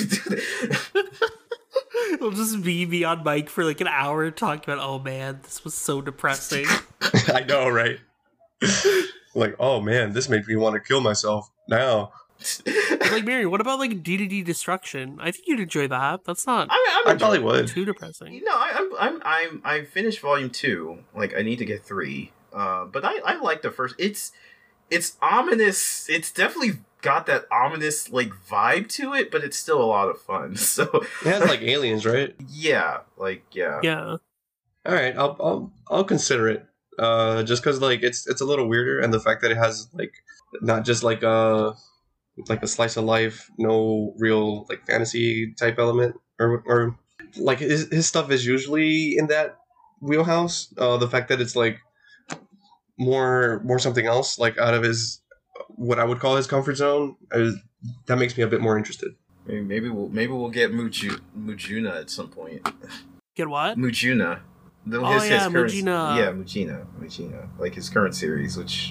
It'll just be me on mic for like an hour talking about, oh man, this was so depressing. I know, right? Like, oh man, this made me want to kill myself now. Like, Mary, what about like DDD Destruction? I think you'd enjoy that. That's not. I probably would. Too depressing. You know, I finished volume 2. Like, I need to get 3. But I like the first. It's ominous. It's definitely got that ominous like vibe to it, but it's still a lot of fun. So it has like aliens, right? Yeah. Like, yeah. Yeah. All right, I'll consider it. Just because like it's a little weirder, and the fact that it has like not just like a slice of life, no real like fantasy type element, or like his stuff is usually in that wheelhouse. The fact that it's like more something else, like out of his what I would call his comfort zone, that makes me a bit more interested. Maybe we'll get Mujuna at some point. Get what? Mujuna. Mujina. Yeah, Mujina. Like his current series, which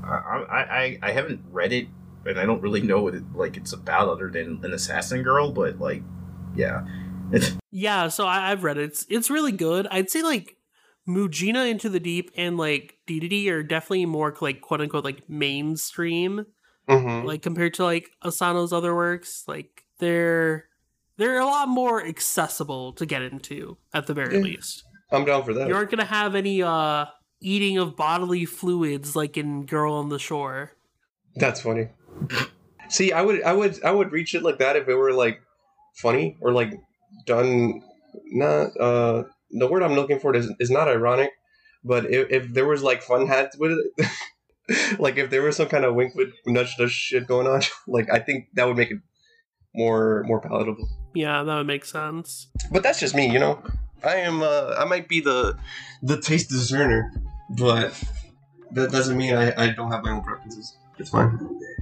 I haven't read it. And I don't really know what it's about other than an assassin girl, but like, yeah. Yeah, so I've read it. It's really good. I'd say like Mujina Into the Deep and like DDD are definitely more like quote unquote like mainstream, like compared to like Asano's other works. Like they're a lot more accessible to get into at the very least. I'm down for that. You aren't gonna have any eating of bodily fluids like in Girl on the Shore. That's funny. See, I would reach it like that if it were like funny or like done. Not the word I'm looking for is not ironic, but if there was like fun had with it, like if there was some kind of wink with nudge shit going on, like I think that would make it more palatable. Yeah, that would make sense. But that's just me, you know. I might be the taste discerner, but that doesn't mean I don't have my own preferences. It's fine.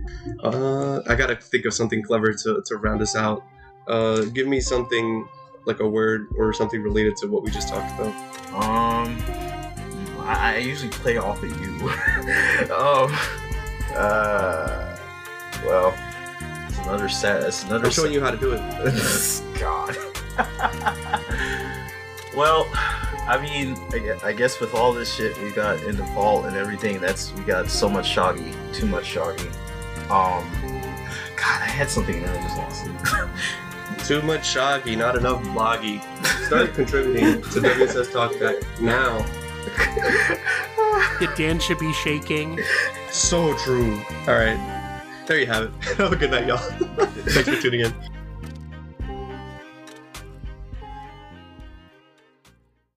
I gotta think of something clever to round us out. Give me something like a word or something related to what we just talked about. I usually play off of you. Well, it's another set. I'm showing you how to do it. God. Well, I mean, I guess with all this shit we got in the vault and everything, we got so much Shoggy, too much Shoggy. God, I had something and I just lost it. Too much Shoggy, not enough Bloggy. Start contributing to WSS Talkback now. The Dan should be shaking. So true. All right. there you have it. Have a good night, y'all. Thanks for tuning in.